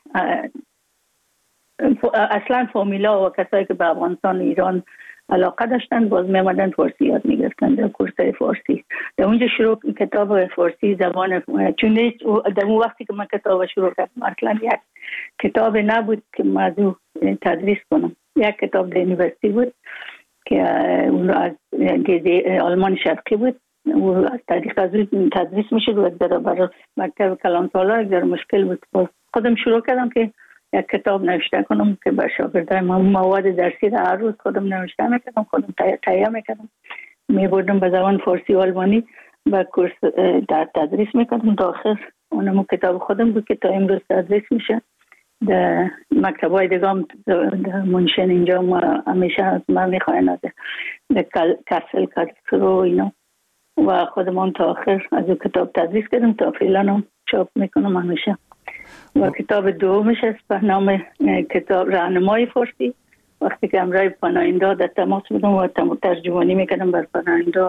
اصلا فامیلا و کسایی که به افغانستان و ایران علاقه داشتن باز میامدن فارسی یاد میگرفتن در کورسای فارسی. در اونجا شروع کتاب فارسی زبان، چون در اون وقتی که من کتاب شروع کردم اصلا یک کتاب نبود که موضوع تدریس کنم. یک کتاب در یونیورسیتی بود که اون از آلمان شرقی بود، و از طریق از تدریس میشد و در برای مکتب کلان سالار در مشکل بود. خودم شروع کردم که یک کتاب نوشته کنم که بر شاگردای من مواد درسی را هر روز خودم نوشته میکردم، خودم تهیه میکردم، میبردم به زبان فارسی و آلمانی و کورس در تدریس میکردم. تا آخر اونم کتاب خودم بود که تا امروز تدریس میشه. در مکتبای دیگه هم در منشن اینجا ما همیشه از من میخواین از کسل کسرو اینا و خودم هم تا آخر از اون کتاب تدریس کردم تا فعلا هم چاپ میکنم همیشه. و کتاب دومش است به نام کتاب راهنمای فارسی. وقتی که امرای پناهنده در تماس بودم و ترجمانی میکردم بر پناهنده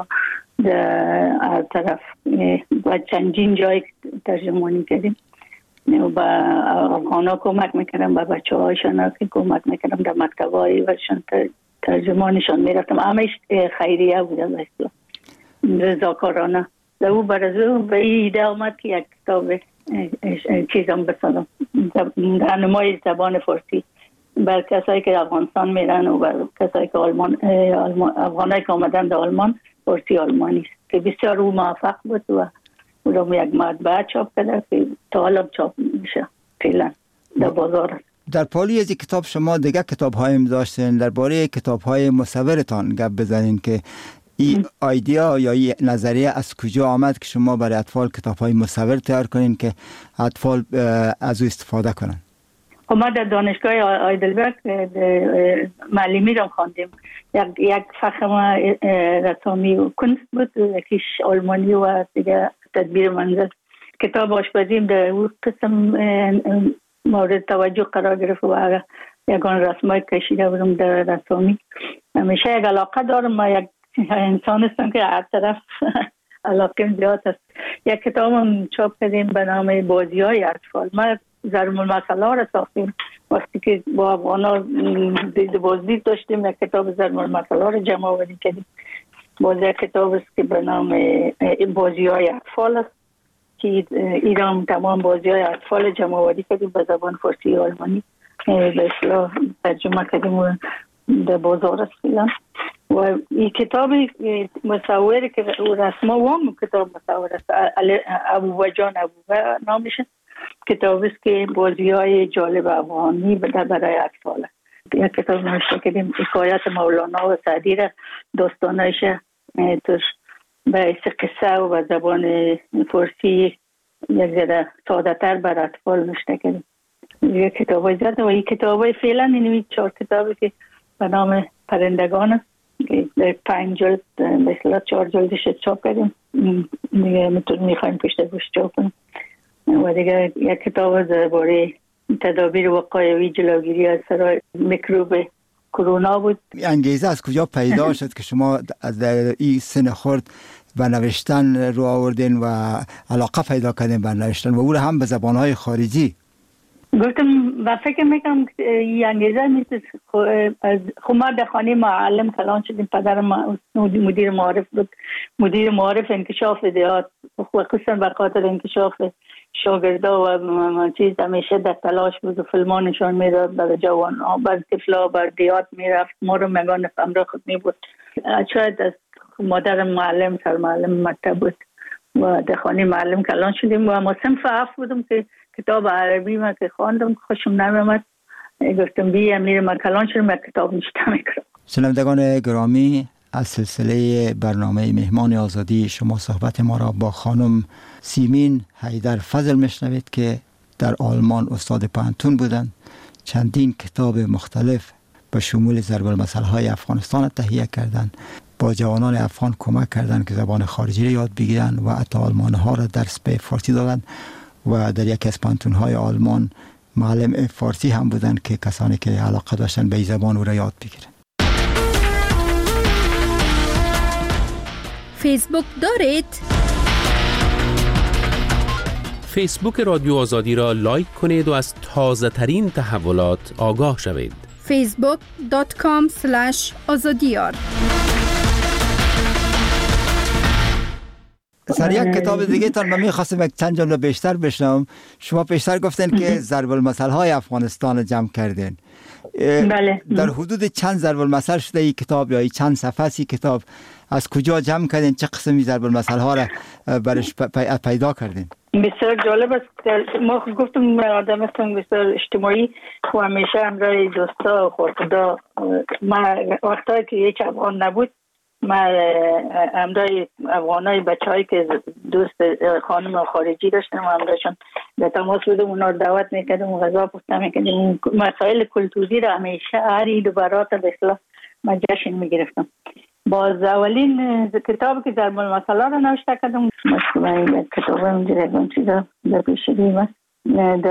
در طرف و چندین جای ترجمانی کردیم و با افغانا کمک میکردم، با بچه هایشان کمک میکردم، در مکتبایی وشان ترجمانشان میرفتم. همش خیریه بودم اصلا رضاکارانه. در او برازو به این ایده آمد که یک کتاب چیزم بسازم، راهنمای زبان فارسی بر کسایی که افغانستان میرن و بر کسایی که افغانایی که آمدن در آلمان فارسی آلمانی است که بسیار او موفق بود و او یک مطبعه چاپ کرده که تا حالا چاپ میشه فعلا در بازار. در پالی از کتاب شما دیگه کتاب هایم داشتین، درباره کتاب های مصورتان گپ بزنین که این ایده یا این نظریه از کجا آمد که شما برای اطفال کتاب های مصور تیار کنین که اطفال از او استفاده کنن؟ ما در دانشگاه آیدلبرگ معلمی رو خواندیم. یک فخم رسامی و کنست بود، یکیش آلمانی و دیگه تدبیر منزل. کتاب آشپزیم در اون قسم مورد توجه قرار گرفت و یکان رسمای کشیده بودم در رسامی. همیشه یک علاقه دارم، ما یک انسان هستم که هر طرف علاقه زیاد است. یک کتاب هم چاپ کردیم به نام بازی های اطفال. ما ضرب المثل ها را ساختیم. وقتی که با افغانا بازدید داشتیم یک کتاب ضرب المثل ها را جمع آوری کردیم. باز یک کتاب است که به نام بازی های اطفال است که ایران تمام بازی های اطفال جمع آوری کردیم به زبان فارسی و آلمانی به اصطلاح ترجمه کردیم و در بازار است فعلا. و این کتاب مصوری که رسما وام کتاب مصور است، ابوبا جان ابوبا نامشه. کتاب است که بازی های جالب افغانی برای اطفال است. یک کتاب نوشته کردیم حکایت مولانا و سعدی را داستانایش توش به قصه و به زبان فارسی یک ذره ساده تر بر اطفال نوشته کردیم. یک کتاب های زیاده و این کتاب های فعلا این 4 کتابی که به نام پرندگان است که در 5 جلد مثلا 4 جلدش چاپ کردیم، دیگه میخوایم پشت گوش چاپ کنیم. و دیگه یک کتاب درباره تدابیر وقایوی جلوگیری از سرای میکروب کرونا بود. انگیزه از کجا پیدا شد که شما از این سن خرد و نوشتن رو آوردین و علاقه پیدا کردین به نوشتن و او هم به زبانهای خارجی؟ گفتم و فکر میکنم این انگیزه نیست. خب ما در خانه معلم کلان شدیم. پدرم مدیر معارف بود، مدیر معارف انکشاف دیات و خصوصا به خاطر انکشاف شاگردا و چیز همیشه در تلاش بود و فیلم‌ها نشان میداد برای جوان‌ها، برای طفلا، برای دیات میرفت. ما رو مگان همراه خود میبود. شاید از مادرم معلم سرمعلم مکتب بود و در خانه معلم کلان شدیم و ما صنف 7 بودم که کتاب عربی من که خواندم خوشم نمیامد. گفتم بیا میرم کلان شدم یک کتاب نوشته میکنم. شنوندگان گرامی، از سلسله برنامه مهمان آزادی شما صحبت ما را با خانم سیمین حیدر فضل میشنوید که در آلمان استاد پانتون بودند. چندین کتاب مختلف به شمول ضرب المثل های افغانستان تهیه کردند با جوانان افغان کمک کردن که زبان خارجی را یاد بگیرن و حتی آلمان‌ها را درس به فارسی دادن و در یکی از پانتون‌های آلمان معلم فارسی هم بودن که کسانی که علاقه داشتن به این زبان او را یاد بگیرن. فیسبوک دارید؟ فیسبوک رادیو آزادی را لایک کنید و از تازه ترین تحولات آگاه شوید. facebook.com/azadiyar. سر یک کتاب دیگه تان من می‌خواستم یک چند جمله بیشتر بشنوم. شما پیشتر گفتین که ضرب المثل های افغانستان جمع کردین. بله. در حدود چند ضرب المثل شده این کتاب یا چند صفحه ای کتاب از کجا جمع کردین؟ چه قسمی ضرب المثل ها را برش پیدا کردین؟ بسیار جالب است. ما گفتم آدم هستم بسیار اجتماعی و همیشه همراه دوستا و خورخدا. ما وقتایی که یک افغان نبود ما همراه افغانای بچه‌هایی که دوست خانم خارجی داشتم و همراهشون در تماس بودم، اونا رو دعوت میکردم و غذا پخته میکردم. مسائل کلتوری را همیشه هر عید و برات به اصطلاح ما جشن میگرفتم. باز اولین کتابی که ضرب المثل را نوشته کردم مشکومه کتاب اونجا چیزا در پیشگیم است در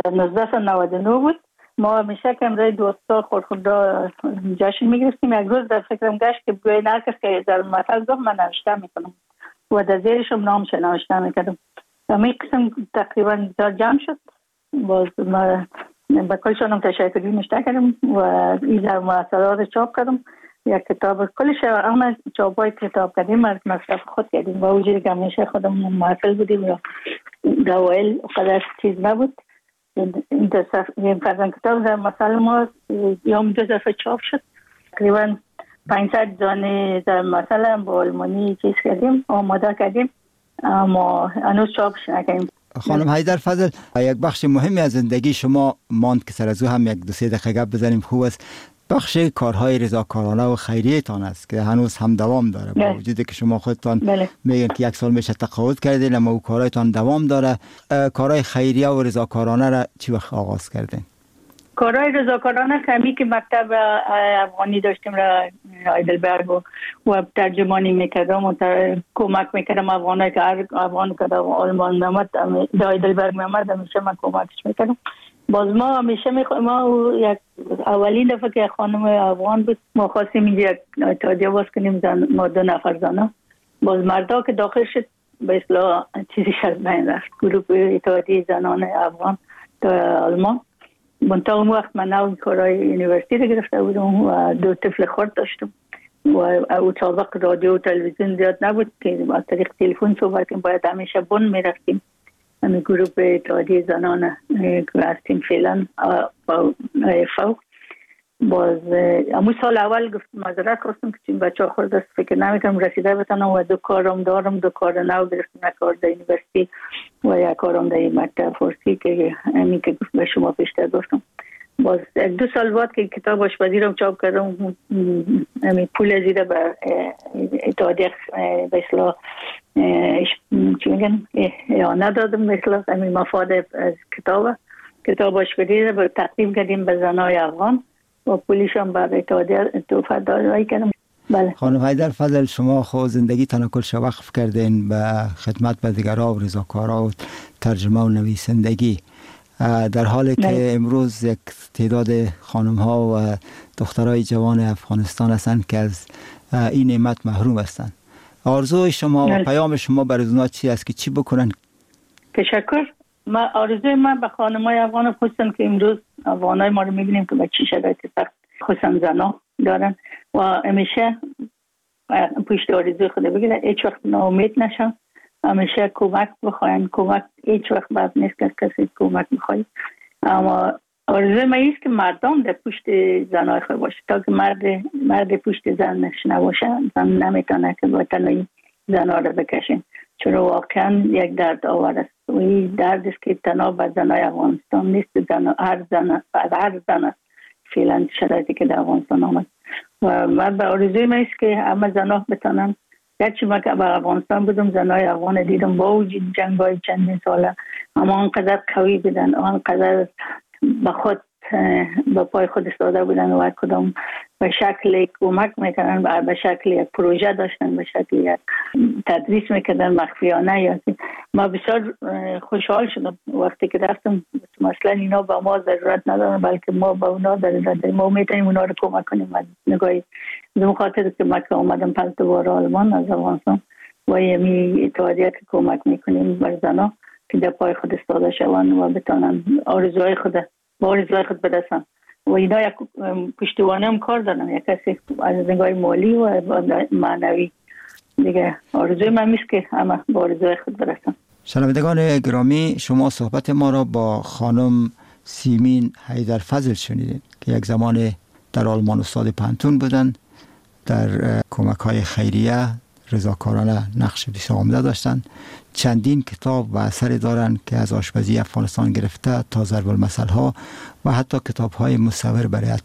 1999 بود. ما همیشه که امروز دوستا خورخدا جشن میگرفتیم. یک روز در فکرم گشت که بگوین هر کس که ضرب المثل گفت من نوشته میکنم و در زیرشم نامش نوشته میکردم. همین قسم تقریبا جمع شد. باز ما با کلشانم تشکری نوشته کردم و این ضرب المثل را چاپ کردم. یک کتاب کلش همه چاپای کتاب کردیم مصرف خود کردیم و وجودی که همیشه خودم محفل بودیم یا دوائل قدر چیز نبود. این فرزن کتاب در مثل ما یوم 2 دفعه چاپ شد. تقریبا 500 دانه در مثل هم با آلمانی چیز کردیم آماده کردیم اما هنوز چاپش نکردیم. خانم حیدر فضل، یک بخش مهمی از زندگی شما ماند که سر از او هم یک 2-3 دقیقه گپ بزنیم خوب است. بخش کارهای رضاکارانه و خیریه تان است که هنوز هم دوام داره با وجودی که شما خودتان میگن که 1 سال میشه تقاعد کردین اما او کارهایتان دوام داره. کارهای خیریه و رضاکارانه را چی وقت آغاز کردین؟ کارهای رضاکارانه کمی که مکتب افغانی داشتیم را هایدلبرگ و ترجمانی میکردم و کمک میکردم افغانایی که هر افغان که آلمان میامد در هایدلبرگ میامد همیشه من کمکش میکردم. باز ما همیشه ما یک اولین دفعه که خانم افغان بود ما خواستیم اینجا یک اتحادیه باز کنیم ما 2 نفر زنه. باز مردا که داخل شد به اصطلاح چیزی از بین رفت. گروه اتحادیه زنان افغان در آلمان. منطقه اون وقت من نو کارهای یونیورسیتی رو گرفته بودم و 2 طفل خرد داشتم و او سابق رادیو و تلویزیون زیاد نبود که با طریق تلفن صحبت کنیم. باید همیشه بن میرفتیم. همین گروه اتحادیه زنان که هستیم فعلا فوق. باز امو سال اول گفت معذرت خواستم که چون بچه ها خورد است فکر نمیکنم رسیده بتانم و 2 کارم دارم. 2 کار نو گرفتم. یک کار در یونیورسیتی و یک کارم در مکتب فارسی که همین که به شما پیشتر گفتم. باز 2 سال بعد که کتاب آشپزی رو چاپ کردم همین پول زیده به اتحادیه به اصطلاح چی میگن اعانه دادم مثلا همین مفاد از کتاب آشپزی رو تقدیم کردیم به زنای افغان و پولیش هم بر اتحادیه توفیق دادایی کردم. بله. خانم حیدر فضل، شما خود زندگی تان کلش وقف کردین به خدمت به دیگرها و رضاکارها و ترجمه و نویسندگی در حالی که امروز یک تعداد خانم ها و دخترای جوان افغانستان هستند که از این نعمت محروم هستند. آرزوی شما و پیام شما برای اونا چی است که چی بکنن؟ تشکر. آرزوی من به خانمای افغان خصوصا که امروز افغانای ما رو میبینیم که به چی شرایط سخت خصوصا زنا دارن و همیشه پشت آرزوی خود بگیرن، هیچ وقت ناامید نشن، همیشه کمک بخواین. کمک هیچ وقت بد نیست که کسی کمک بخواید. اما آرزوی من است که مردم در پشت زنای خود باشه تا که مرد پشت زنش نباشه زن نمیتونه که با تنهایی زنها رو بکشین. چون واقعا یک درد آور است و این درد است که تنها به زنای افغانستان نیست. هر زن فعلا شرایطی که در افغانستان آمد و من به آرزوی من است که همه زنها بتانن. گرچه من که به افغانستان بودم زنای افغان دیدم با وجود جنگ‌های چندین ساله اما آنقدر قوی بودن، آنقدر به خود به پای خود ایستاده بودن و کدام به شکل کمک میکنن، به شکل یک پروژه داشتن، به شکل یک تدریس میکردن مخفیانه. یا ما بسیار خوشحال شدم وقتی که رفتم. مثلا اینا به ما ضرورت ندارن بلکه ما به اونا ضرورت داریم، ما میتونیم اونا رو کمک کنیم. نگاهی به خاطر که ما که اومدم 5 بار آلمان از افغانستان و یمی اتحادیه که کمک میکنیم بر زنا که در پای خود ایستاده شوند و بتونن آرزوهای خود برسن. و اینا یک پشتوانه هم کار دارن، یک کسی از نگاه مالی و معنوی. دیگه آرزوی من میست که همه با آرزوهای خود برسن. شنوندگان گرامی، شما صحبت ما را با خانم سیمین حیدرفضل شنیدید که یک زمان در آلمان استاد پانتون بودند، در کمک‌های خیریه رضاکارانه نقش بسیار عمده داشتند. چندین کتاب و اثری دارند که از آشپزی افغانستان گرفته تا ضرب المثل‌ها و حتی کتاب‌های مصور برای